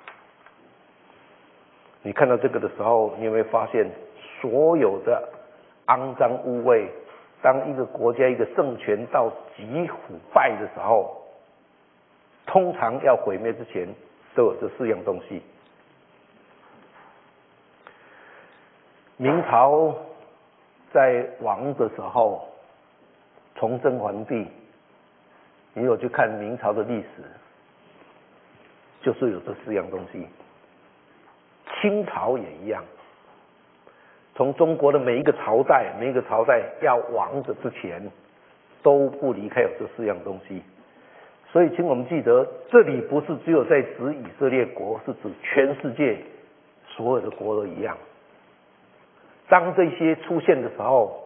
你看到这个的时候，你有没有发现，所有的肮脏污秽，当一个国家一个政权到极腐败的时候，通常要毁灭之前， 都有这4样东西。明朝在亡的时候，崇祯皇帝，你有去看明朝的历史，就是有这4样东西。清朝也一样，从中国的每一个朝代要亡的之前，都不离开有这4样东西。所以请我们记得，这里不是只有在指以色列国，是指全世界所有的国都一样。当这些出现的时候，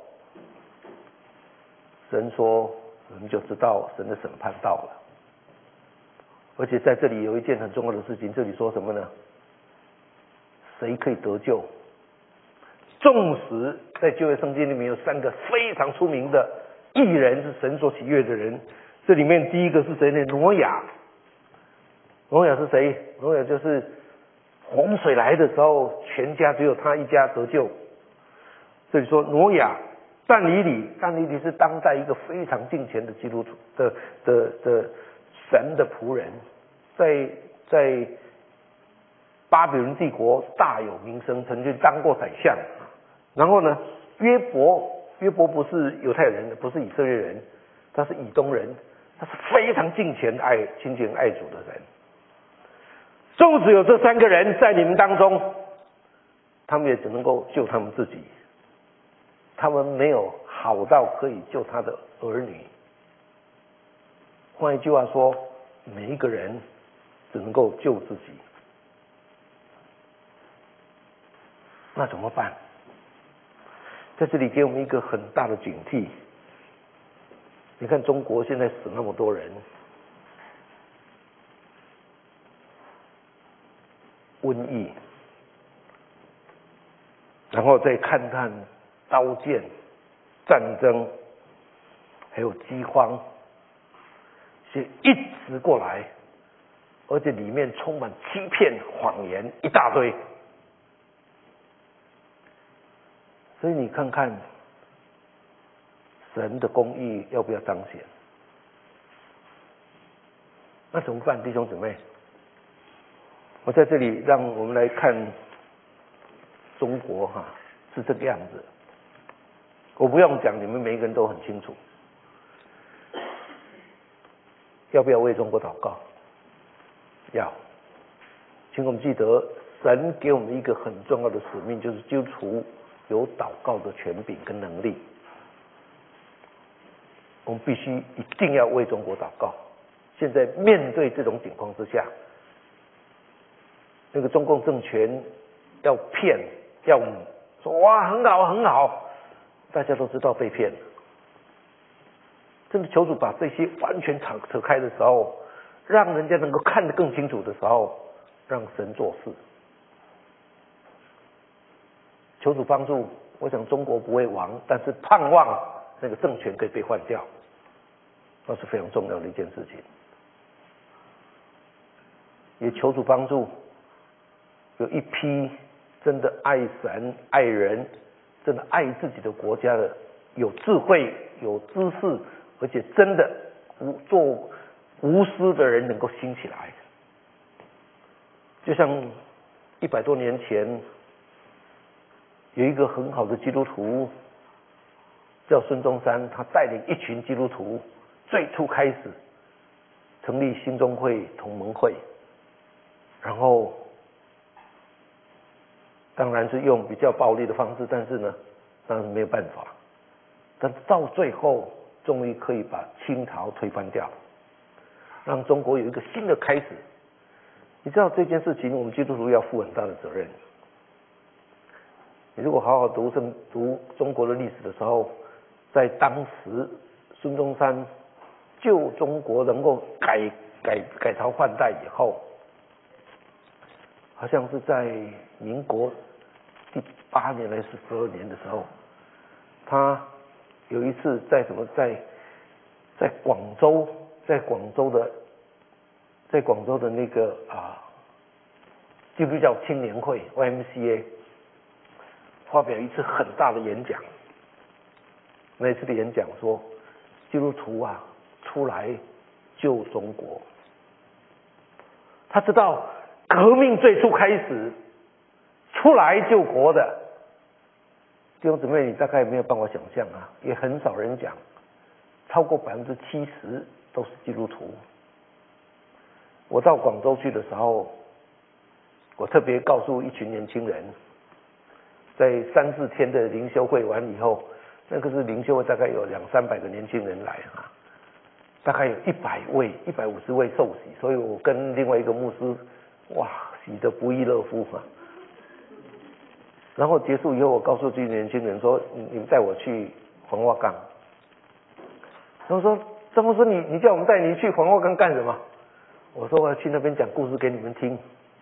神说，我们就知道神的审判到了。而且在这里有一件很重要的事情，这里说什么呢？谁可以得救？纵使在旧约圣经里面有3个非常出名的义人，是神所喜悦的人。这里面第一个是谁呢？挪亚。挪亚是谁？挪亚就是洪水来的时候，全家只有他一家得救。这里说挪亚，但以理是当代一个非常敬虔的基督徒的神的仆人，在巴比伦帝国大有名声，曾经当过宰相。然后呢，约伯不是犹太人，不是以色列人，他是以东人，他是非常敬虔亲近爱主的人。纵使有这3个人在你们当中，他们也只能够救他们自己，他们没有好到可以救他的儿女。换一句话说，每一个人只能够救自己。那怎么办？在这里给我们一个很大的警惕。你看中国现在死那么多人，瘟疫，然后再看看刀剑、战争，还有饥荒，是一直过来，而且里面充满欺骗、谎言一大堆。所以你看看神的公义要不要彰显？那怎么办，弟兄姊妹？我在这里让我们来看中国是这个样子。我不用讲，你们每一个人都很清楚。要不要为中国祷告？要。请我们记得，神给我们一个很重要的使命，就是基督徒有祷告的权柄跟能力。我们必须一定要为中国祷告。现在面对这种情况之下，那个中共政权要骗，要说哇很好很好，大家都知道被骗了。真的求主把这些完全扯开的时候，让人家能够看得更清楚的时候，让神做事。求主帮助，我想中国不会亡，但是盼望那个政权可以被换掉，那是非常重要的一件事情。也求主帮助，有一批真的爱神爱人，真的爱自己的国家的，有智慧有知识，而且真的做无私的人能够兴起来。就像100多年前有一个很好的基督徒叫孙中山，他带领一群基督徒最初开始成立兴中会同盟会，然后当然是用比较暴力的方式，但是呢当然没有办法，但到最后终于可以把清朝推翻掉，让中国有一个新的开始。你知道这件事情我们基督徒要负很大的责任。你如果好好读中国的历史的时候，在当时孙中山救中国能够改朝换代以后，好像是在民国第8年还是12年的时候，他有一次在广州的那个基督教青年会 YMCA 发表一次很大的演讲。那一次的演讲说，基督徒出来救中国。 他知道革命最初开始出来救国的弟兄姊妹，你大概没有办法想象啊，也很少人讲，超过70%都是基督徒。我到广州去的时候，我特别告诉一群年轻人，在3、4天的灵修会完以后，那个是灵修会，大概有200-300个年轻人来啊，大概有100位、150位受洗，所以我跟另外一个牧师，哇，喜得不亦乐乎啊。然后结束以后，我告诉这些年轻人说：“你们带我去黄花岗。”他们说：“张牧师，你叫我们带你去黄花岗干什么？”我说：“我要去那边讲故事给你们听。”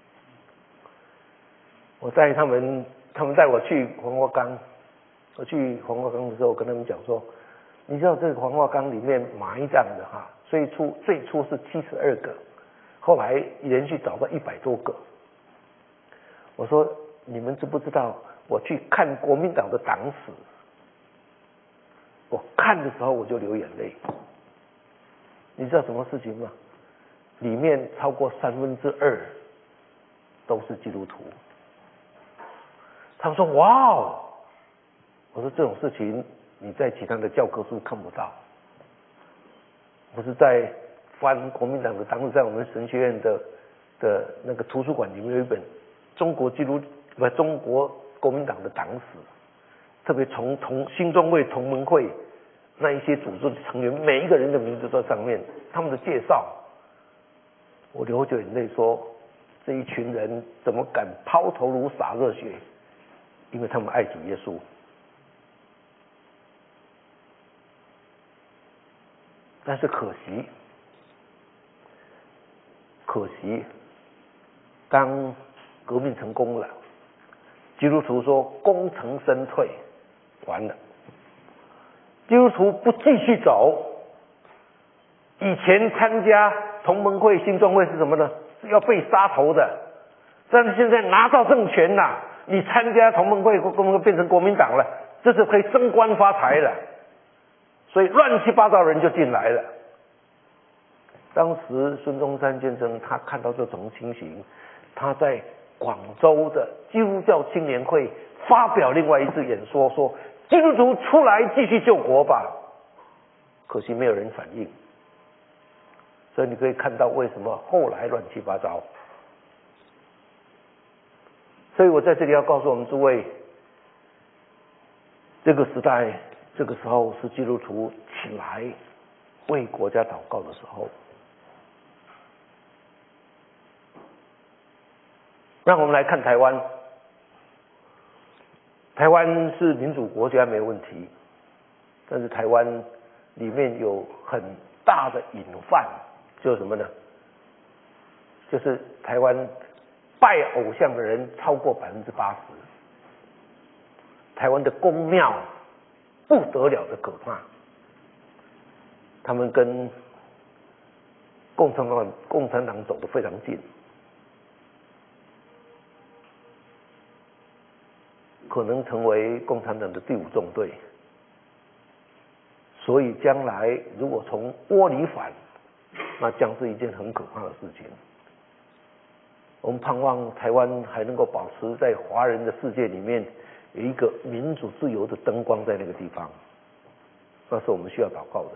我带他们带我去黄花岗。我去黄花岗的时候，我跟他们讲说：“你知道这个黄花岗里面埋葬的哈，最初是72个，后来连续找到100多个。”我说：“你们知不知道我去看国民党的党史，我看的时候我就流眼泪。你知道什么事情吗？里面超过2/3都是基督徒。”他们说：“哇哦！”我说：“这种事情你在其他的教科书看不到。”我是在翻国民党的党史，在我们神学院的那个图书馆里面有一本中国国民党的党史，特别从兴中会、同盟会那一些组织的成员，每一个人的名字都在上面，他们的介绍，我流着眼泪说：这一群人怎么敢抛头颅洒热血？因为他们爱主耶稣。但是可惜，当革命成功了，基督徒说功成身退，完了。基督徒不继续走。以前参加同盟会、兴中会是什么呢？是要被杀头的。但是现在拿到政权了，你参加同盟会变成国民党了，这是可以升官发财了。所以乱七八糟的人就进来了。当时孙中山先生他看到这种情形，他在广州的基督教青年会发表另外一次演说，说基督徒出来继续救国吧。可惜没有人反应，所以你可以看到为什么后来乱七八糟。所以我在这里要告诉我们诸位，这个时代这个时候是基督徒起来为国家祷告的时候。让我们来看台湾。台湾是民主国家没问题，但是台湾里面有很大的隐患，就是什么呢？就是台湾拜偶像的人超过80%，台湾的公庙不得了的可怕，他们跟共产党走得非常近，可能成为共产党的第5纵队。所以将来如果从窝里反，那将是一件很可怕的事情。我们盼望台湾还能够保持在华人的世界里面有一个民主自由的灯光在那个地方，那是我们需要祷告的。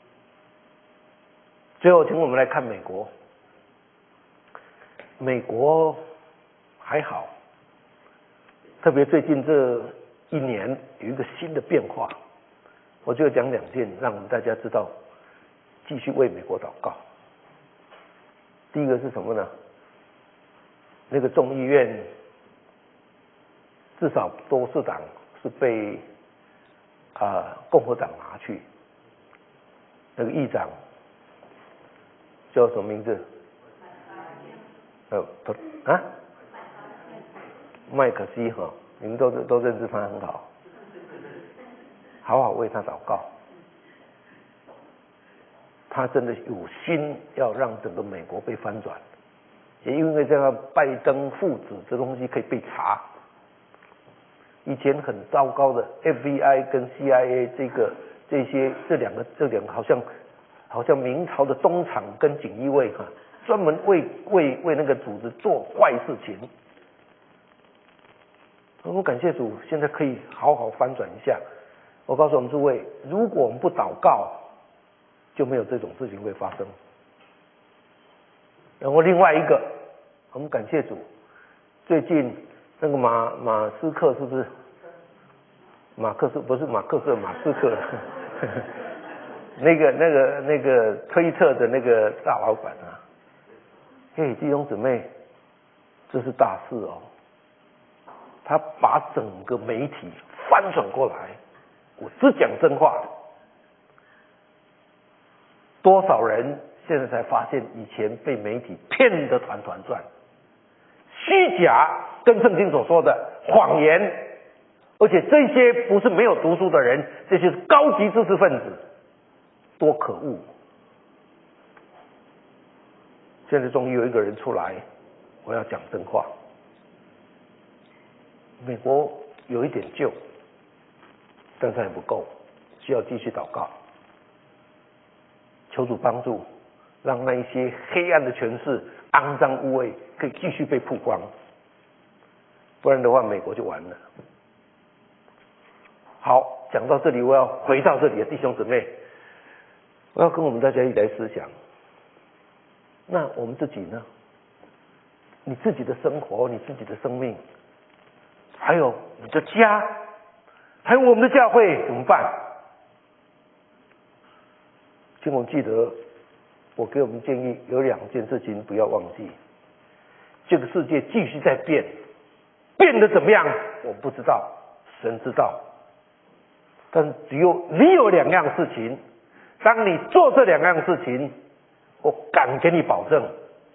最后请我们来看美国。美国还好，特别最近这1年有一个新的变化，我就讲2件，让我们大家知道继续为美国祷告。第一个是什么呢？那个众议院至少多数党是被共和党拿去，那个议长叫什么名字？麦可锡哈，你们都认识他很好，好好为他祷告。他真的有心要让整个美国被翻转，也因为这样，拜登父子这东西可以被查。以前很糟糕的 FBI 跟 CIA 这两个好像明朝的东厂跟锦衣卫哈， 专门为那个组织做坏事情。我们感谢主，现在可以好好翻转一下。我告诉我们诸位，如果我们不祷告，就没有这种事情会发生。然后另外一个，我们感谢主，最近那个马斯克是不是？马克思不是马克思，马斯克，那个推特的那个大老板啊，嘿，弟兄姊妹，这是大事哦。他把整个媒体翻转过来，我只讲真话。多少人现在才发现，以前被媒体骗得团团转，虚假跟圣经所说的谎言，而且这些不是没有读书的人，这些是高级知识分子，多可恶！现在终于有一个人出来，我要讲真话。美国有一点救，但是还不够，需要继续祷告，求主帮助，让那一些黑暗的权势、肮脏污秽可以继续被曝光，不然的话，美国就完了。好，讲到这里，我要回到这里的弟兄姊妹，我要跟我们大家一起来思想，那我们自己呢？你自己的生活，你自己的生命，还有你的家，还有我们的教会怎么办？请我记得，我给我们建议有2件事情不要忘记。这个世界继续在变，变得怎么样我不知道，神知道。但只有你有2样事情，当你做这2样事情，我敢给你保证，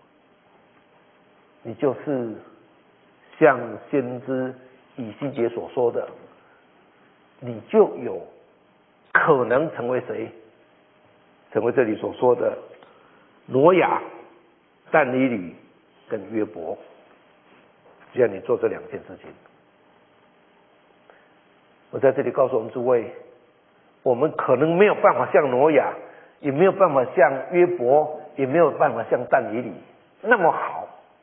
你就是像先知以西结所说的，你就有可能成为谁？成为这里所说的挪亚、但以理跟约伯。只要你做这2件事情，我在这里告诉我们诸位，我们可能没有办法像挪亚，也没有办法像约伯，也没有办法像但以理那么好。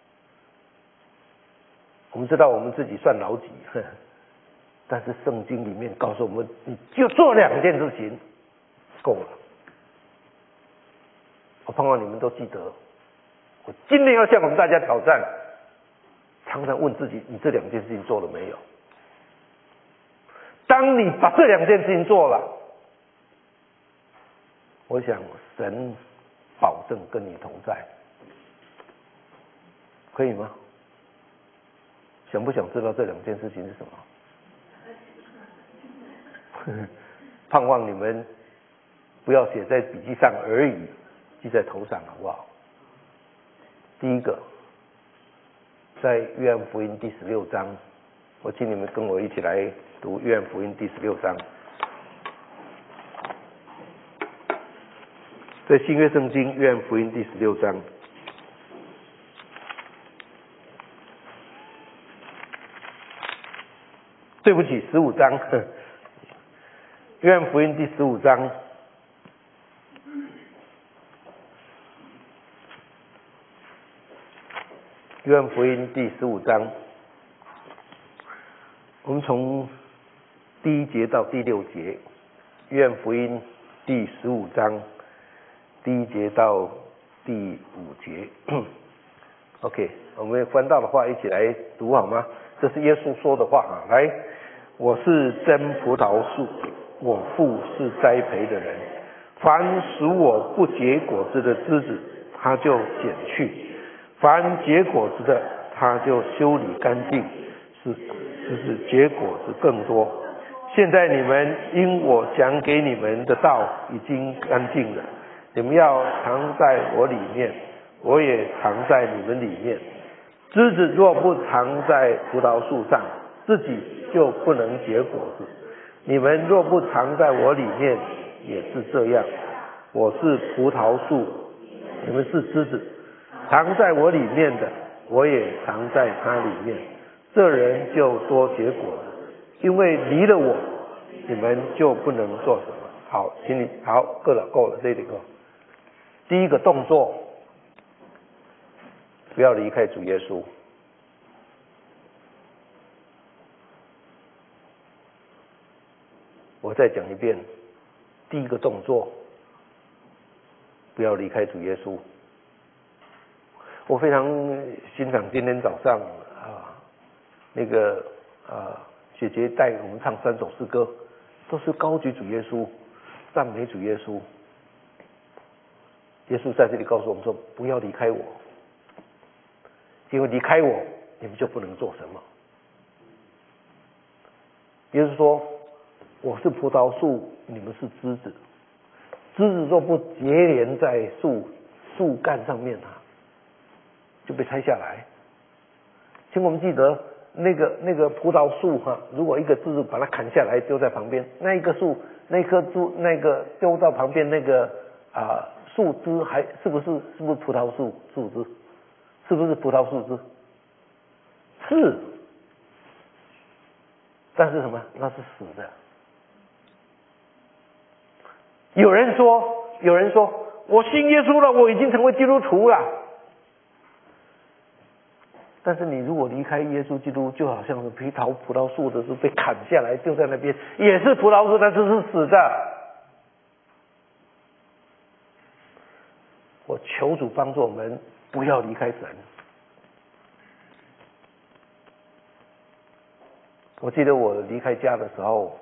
我们知道我们自己算老几，但是圣经里面告诉我们，你就做2件事情够了。我盼望你们都记得，我今天要向我们大家挑战，常常问自己，你这2件事情做了没有？当你把这2件事情做了，我想神保证跟你同在，可以吗？想不想知道这2件事情是什么？盼望你们不要写在笔记上而已，记在头上，好不好？第一个，在约翰福音第16章，我请你们跟我一起来读约翰福音第16章。在新约圣经约翰福音第16章，对不起，15章，约翰福音第15章。约翰福音第15章，我们从第1节到第6节。约翰福音第15章第1节到第5节。OK， 我们翻到的话一起来读好吗？这是耶稣说的话啊。来，我是真葡萄树，我父是栽培的人。凡使我不结果子的枝子，他就剪去；凡结果子的，他就修理干净，使结果子更多。现在你们因我讲给你们的道已经干净了，你们要藏在我里面，我也藏在你们里面。枝子若不藏在葡萄树上，自己就不能结果子。你们若不藏在我里面，也是这样。我是葡萄树，你们是枝子，藏在我里面的，我也藏在他里面。这人就多结果子，因为离了我，你们就不能做什么。好，请你好，够了，这一点够。第一个动作， 不要离开主耶稣。我再讲一遍，第一个动作，不要离开主耶稣。我非常欣赏今天早上姐姐带我们唱3首诗歌，都是高举主耶稣，赞美主耶稣。耶稣在这里告诉我们说，不要离开我，因为离开我，你们就不能做什么。耶稣说，我是葡萄树，你们是枝子，枝子若不结连在树干上面就被拆下来。请我们记得那个葡萄树如果一个枝子把它砍下来丢在旁边，那一棵树丢到旁边那个树枝还是不是葡萄树枝？是不是葡萄树枝？是，但是什么？那是死的。有人说，我信耶稣了，我已经成为基督徒了。但是你如果离开耶稣基督，就好像是葡萄树的是被砍下来丢在那边，也是葡萄树，但是是死的。我求主帮助我们不要离开神。我记得我离开家的时候，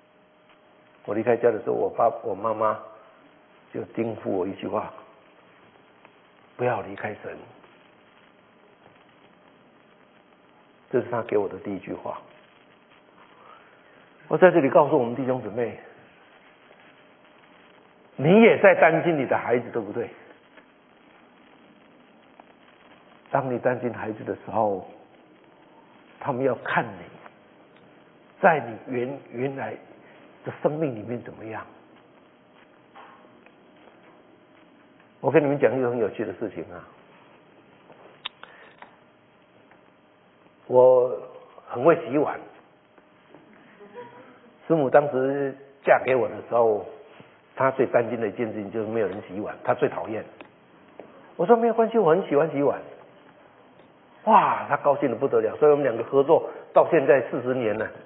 我妈妈就叮嘱我一句话：不要离开神。这是他给我的第一句话。我在这里告诉我们弟兄姊妹，你也在担心你的孩子，对不对？当你担心孩子的时候，他们要看你在你原来的生命里面怎么样。我跟你们讲一个很有趣的事情我很会洗碗，师母当时嫁给我的时候，她最担心的一件事情就是没有人洗碗，她最讨厌。我说没有关系，我很喜欢洗碗。哇，她高兴得不得了，所以我们两个合作到现在40年了。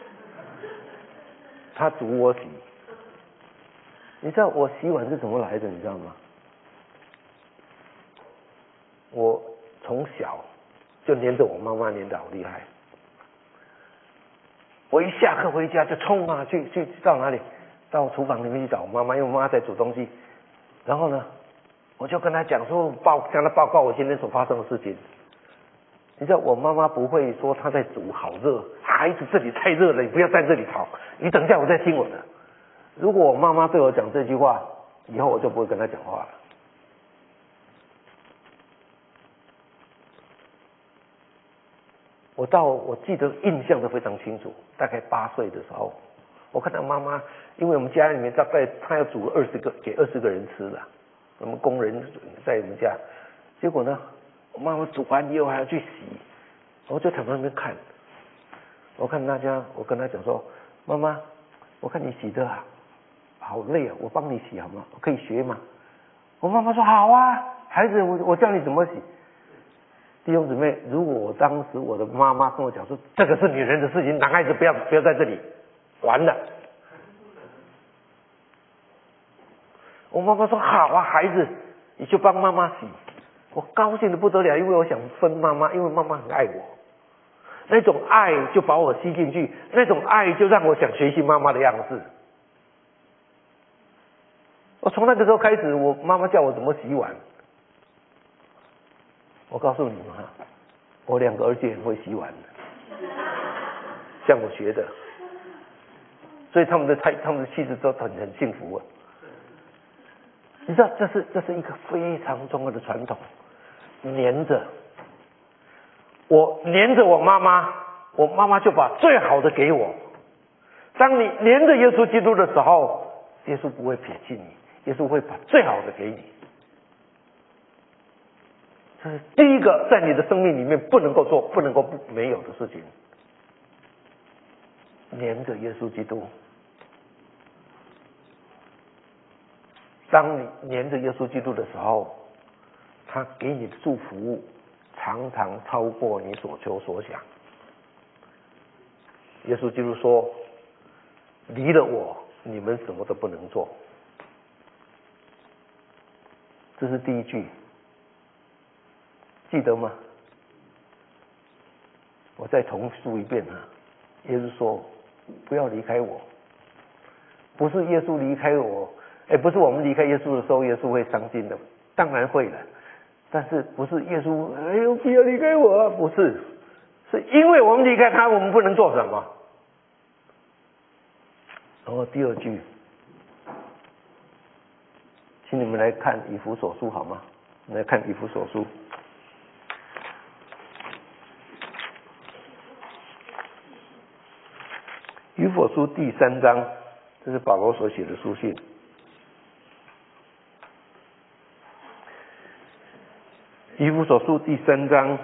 她煮我洗，你知道我洗碗是怎么来的？你知道吗？我从小就黏着我妈妈，黏得好厉害。我一下课回家就冲去到哪里？到厨房里面去找我妈妈，因为我妈妈在煮东西。然后呢，我就跟她讲说，向她报告我今天所发生的事情。你知道我妈妈不会说她在煮好热，孩子这里太热了，你不要在这里吵，你等一下我再听我的。如果我妈妈对我讲这句话，以后我就不会跟她讲话了。我记得印象都非常清楚，大概8岁的时候，我看到妈妈，因为我们家里面大概她要煮给20个人吃的，我们工人在我们家，结果呢，我妈妈煮完以后还要去洗，我就躺在那边看，我看大家，我跟她讲说，妈妈，我看你洗的好累我帮你洗好吗？我可以学吗？我妈妈说好啊，孩子，我教你怎么洗。弟兄姊妹，如果当时我的妈妈跟我讲说，这个是女人的事情，男孩子不要在这里，完了。我妈妈说好啊，孩子，你就帮妈妈洗。我高兴得不得了，因为我想分妈妈，因为妈妈很爱我，那种爱就把我吸进去，那种爱就让我想学习妈妈的样子。我从那个时候开始，我妈妈叫我怎么洗碗。我告诉你们我2个儿子也会洗碗的，向我学的，所以他们的妻子都很幸福你知道这是一个非常重要的传统，黏着我妈妈，我妈妈就把最好的给我。当你黏着耶稣基督的时候，耶稣不会撇弃你，耶稣会把最好的给你。这是第一个在你的生命里面不能够做、不能够没有的事情。黏着耶稣基督，当你黏着耶稣基督的时候，他给你的祝福常常超过你所求所想。耶稣基督说，离了我，你们什么都不能做。这是第一句，记得吗？我再重述一遍啊。耶稣说，不要离开我。不是耶稣离开我，不是我们离开耶稣的时候，耶稣会伤心的，当然会了。但是不是耶稣，哎呦，不要离开我啊，不是，是因为我们离开他，我们不能做什么。然后第二句，请你们来看以弗所书好吗？来看以弗所书。以弗所书第3章，这是保罗所写的书信。以弗所书第3章，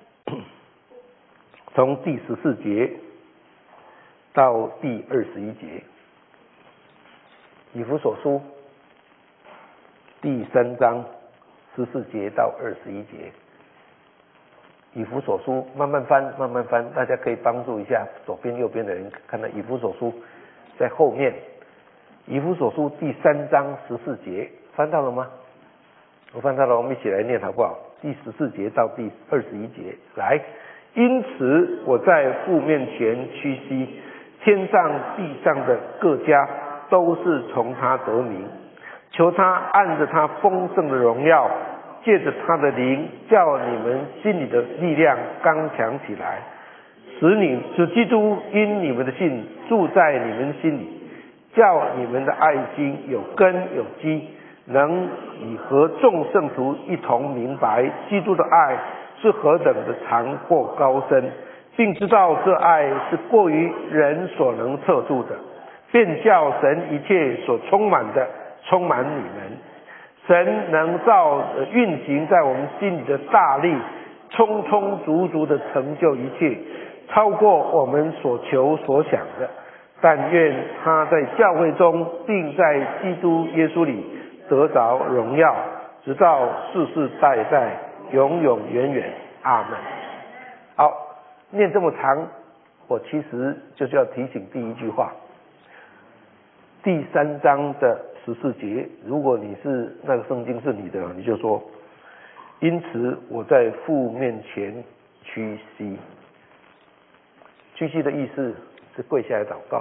从第14节到第21节。以弗所书第3章14节到21节。以弗所书慢慢翻，慢慢翻，大家可以帮助一下左边右边的人看到以弗所书在后面。以弗所书第3章14节，翻到了吗？我翻到了，我们一起来念好不好？第14节到第21节，来。因此我在父面前屈膝，天上地上的各家都是从他得名，求他按着他丰盛的荣耀，借着他的灵，叫你们心里的力量刚强起来，使基督因你们的信住在你们心里，叫你们的爱心有根有基，能以和众圣徒一同明白基督的爱是何等的长阔高深，并知道这爱是过于人所能测度的，便叫神一切所充满的充满你们。神能照运行在我们心里的大力，充充足足的成就一切，超过我们所求所想的。但愿他在教会中，并在基督耶稣里得着荣耀，直到世世代代，永永远远。阿们。好，念这么长，我其实就是要提醒第一句话。第3章的14节，如果你是那个圣经是你的，你就说：因此我在父面前屈膝。屈膝的意思是跪下来祷告。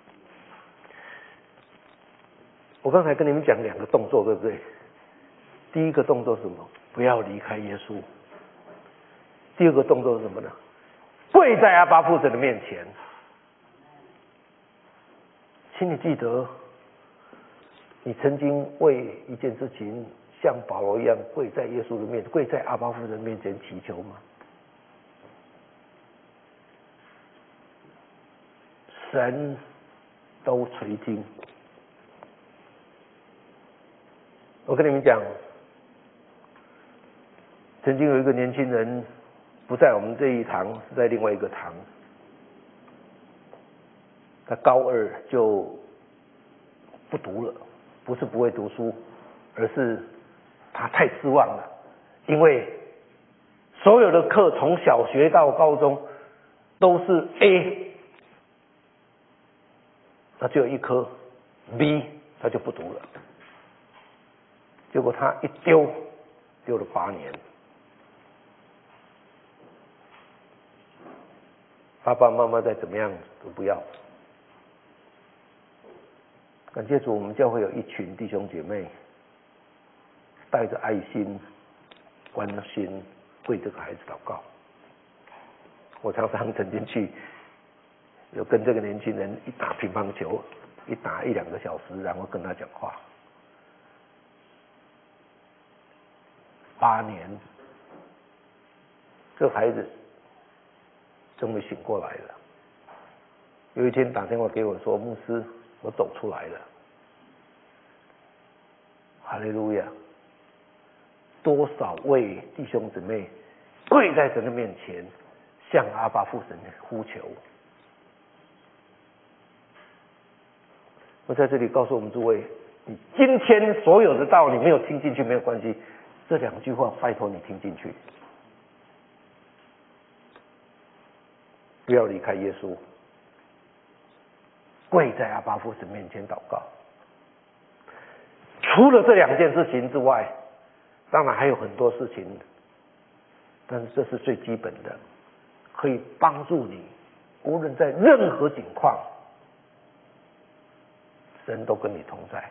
我刚才跟你们讲2个动作，对不对？第一个动作是什么？不要离开耶稣。第二个动作是什么呢？跪在阿爸父神的面前。请你记得，你曾经为一件事情像保罗一样跪在耶稣的面前，跪在阿爸父神面前祈求吗？神都垂听。我跟你们讲，曾经有一个年轻人不在我们这一堂，是在另外一个堂。他高2就不读了，不是不会读书，而是他太失望了，因为所有的课从小学到高中都是 A， 那只有一科 B， 他就不读了。结果他一丢了8年。爸爸妈妈再怎么样都不要。感谢主，我们教会有一群弟兄姐妹带着爱心关心为这个孩子祷告。我常常曾经去有跟这个年轻人一打乒乓球，一打1-2个小时，然后跟他讲话。8年，这孩子终于醒过来了。有一天打电话给我说：“牧师，我走出来了。”哈利路亚！多少位弟兄姊妹跪在神的面前，向阿爸父神呼求。我在这里告诉我们诸位，你今天所有的道理没有听进去没有关系，这2句话拜托你听进去。 不要离开耶稣，跪在阿爸父神面前祷告。除了这2件事情之外，当然还有很多事情，但是这是最基本的，可以帮助你无论在任何情况，神都跟你同在。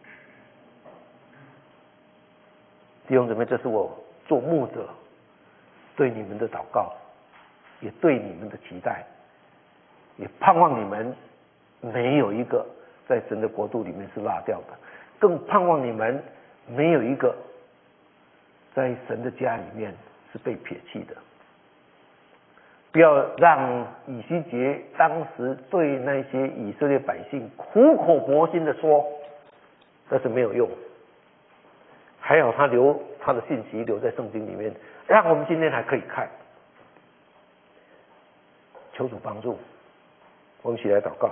弟兄姊妹，这是我做牧者对你们的祷告，也对你们的期待，也盼望你们没有一个在神的国度里面是落掉的，更盼望你们没有一个在神的家里面是被撇弃的。不要让以西结当时对那些以色列百姓苦口婆心的说，但是没有用。还好他留他的信息留在圣经里面，让我们今天还可以看。求主帮助，我们一起来祷告。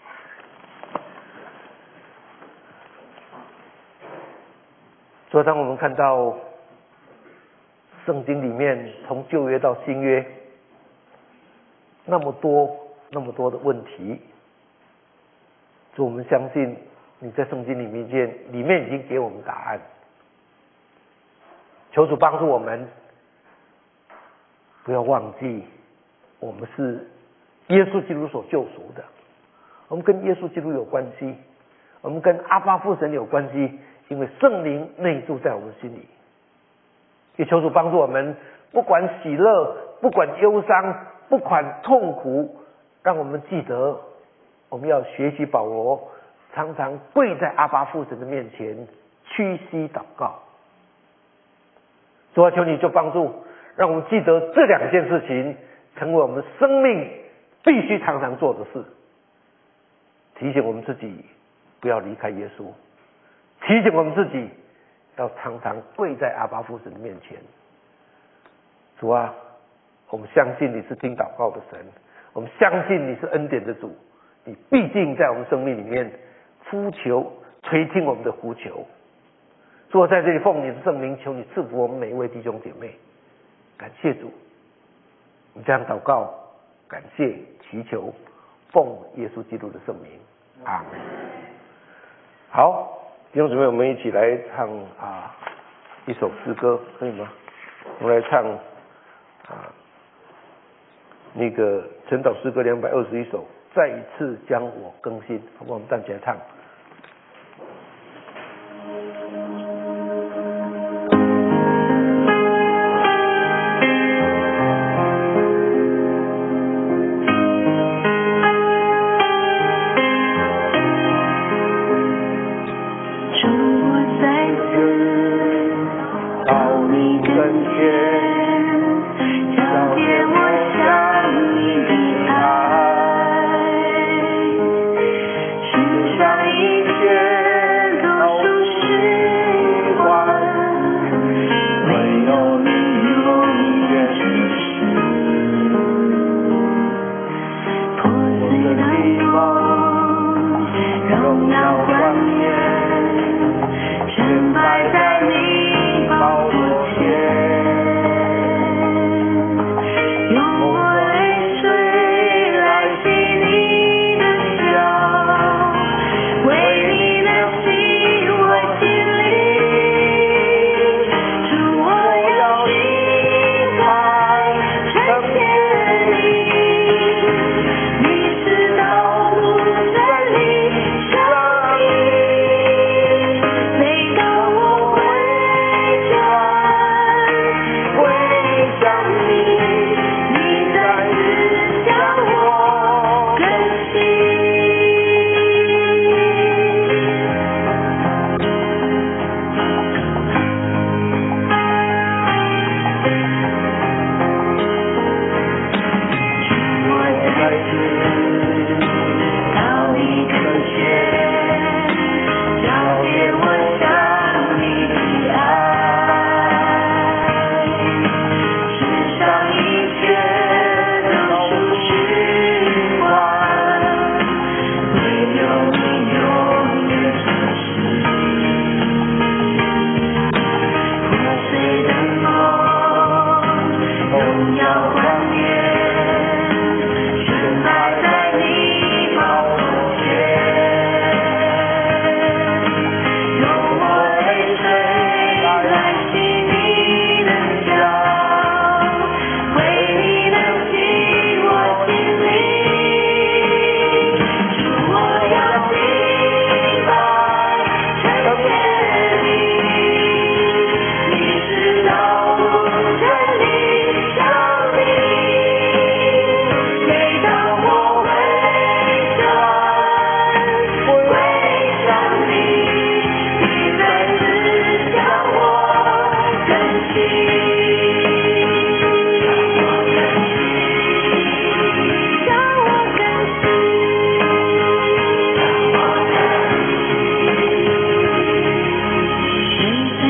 所以当我们看到圣经里面从旧约到新约那么多的问题，所以我们相信你在圣经里面已经给我们答案。求主帮助我们，不要忘记我们是耶稣基督所救赎的，我们跟耶稣基督有关系，我们跟阿爸父神有关系，因为圣灵内住在我们心里。也求主帮助我们，不管喜乐，不管忧伤，不管痛苦，让我们记得我们要学习保罗，常常跪在阿爸父神的面前屈膝祷告。主啊，求你就帮助，让我们记得这2件事情成为我们生命必须常常做的事。提醒我们自己不要离开耶稣，提醒我们自己要常常跪在阿爸父神的面前。主啊，我们相信你是听祷告的神，我们相信你是恩典的主，你必定在我们生命里面呼求垂听我们的呼求。主啊，在这里奉你的圣名，求你赐福我们每一位弟兄姐妹。感谢主，我们这样祷告，感谢祈求，奉耶稣基督的圣名，阿门。好，弟兄姊妹，我们一起来唱一首诗歌，可以吗？我们来唱那个晨祷诗歌221首，再一次将我更新，好不好？我们站起来唱。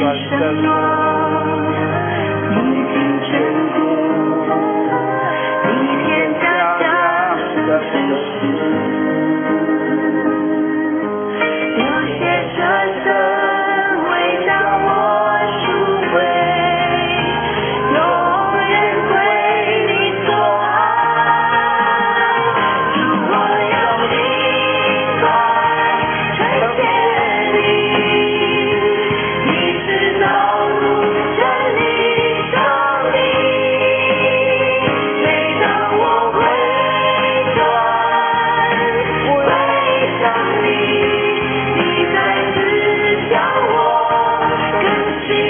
什么？你尽眷顾，你天家家生生世，有些舍身为将我赎回，永远归你所爱。主，我要明白纯洁你，你是道路真理生命。每当我回转归向你，你再次将我更新。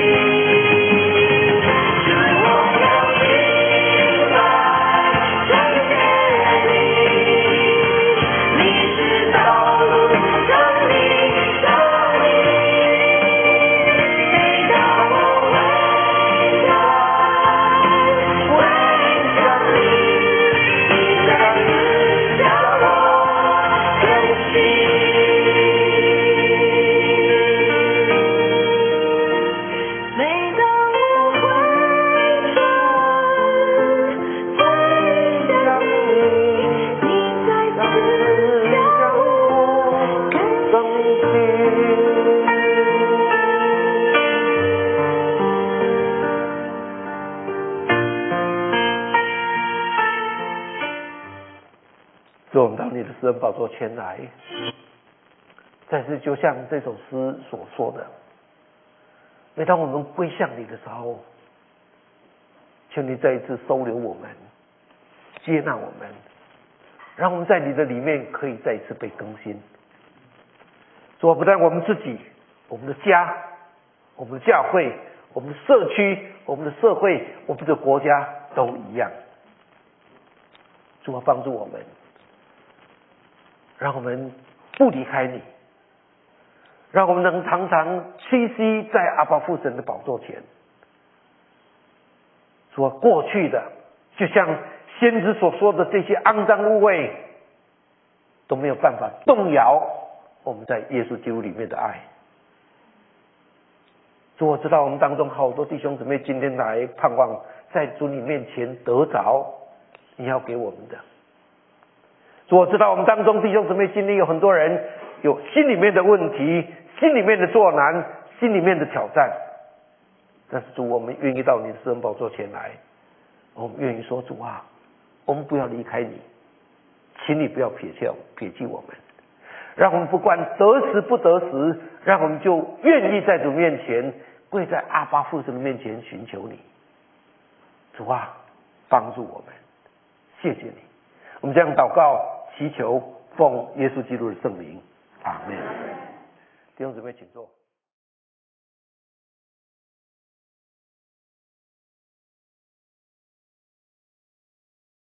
主，我要明白纯洁你，你是道路真理生命。每当我回转归向你，你再次将我更新。每当我回转归向你，你再次将我更新。 主，我们到你的施恩宝座前来，再次就像这首诗所说的，每当我们归向你的时候，求你再一次收留我们，接纳我们，让我们在你的里面可以再一次被更新。主啊，不但我们自己、我们的家、我们的教会、我们的社区、我们的社会、我们的国家都一样。主啊，帮助我们，让我们不离开你，让我们能常常栖息在阿爸父神的宝座前。主啊，过去的就像先知所说的这些肮脏污秽，都没有办法动摇我们在耶稣基督里面的爱。主，我知道我们当中好多弟兄姊妹今天来盼望在主你面前得着你要给我们的。主，我知道我们当中弟兄姊妹心里有很多人有心里面的问题，心里面的作难，心里面的挑战。但是主，我们愿意到你的施恩宝座前来，我们愿意说，主啊，我们不要离开你，请你不要撇弃我们，让我们不管得时不得时，让我们就愿意在主面前跪在阿爸父神的面前寻求你。主啊，帮助我们，谢谢你。我们这样祷告祈求，奉耶稣基督的圣名，阿们。弟兄姊妹请坐。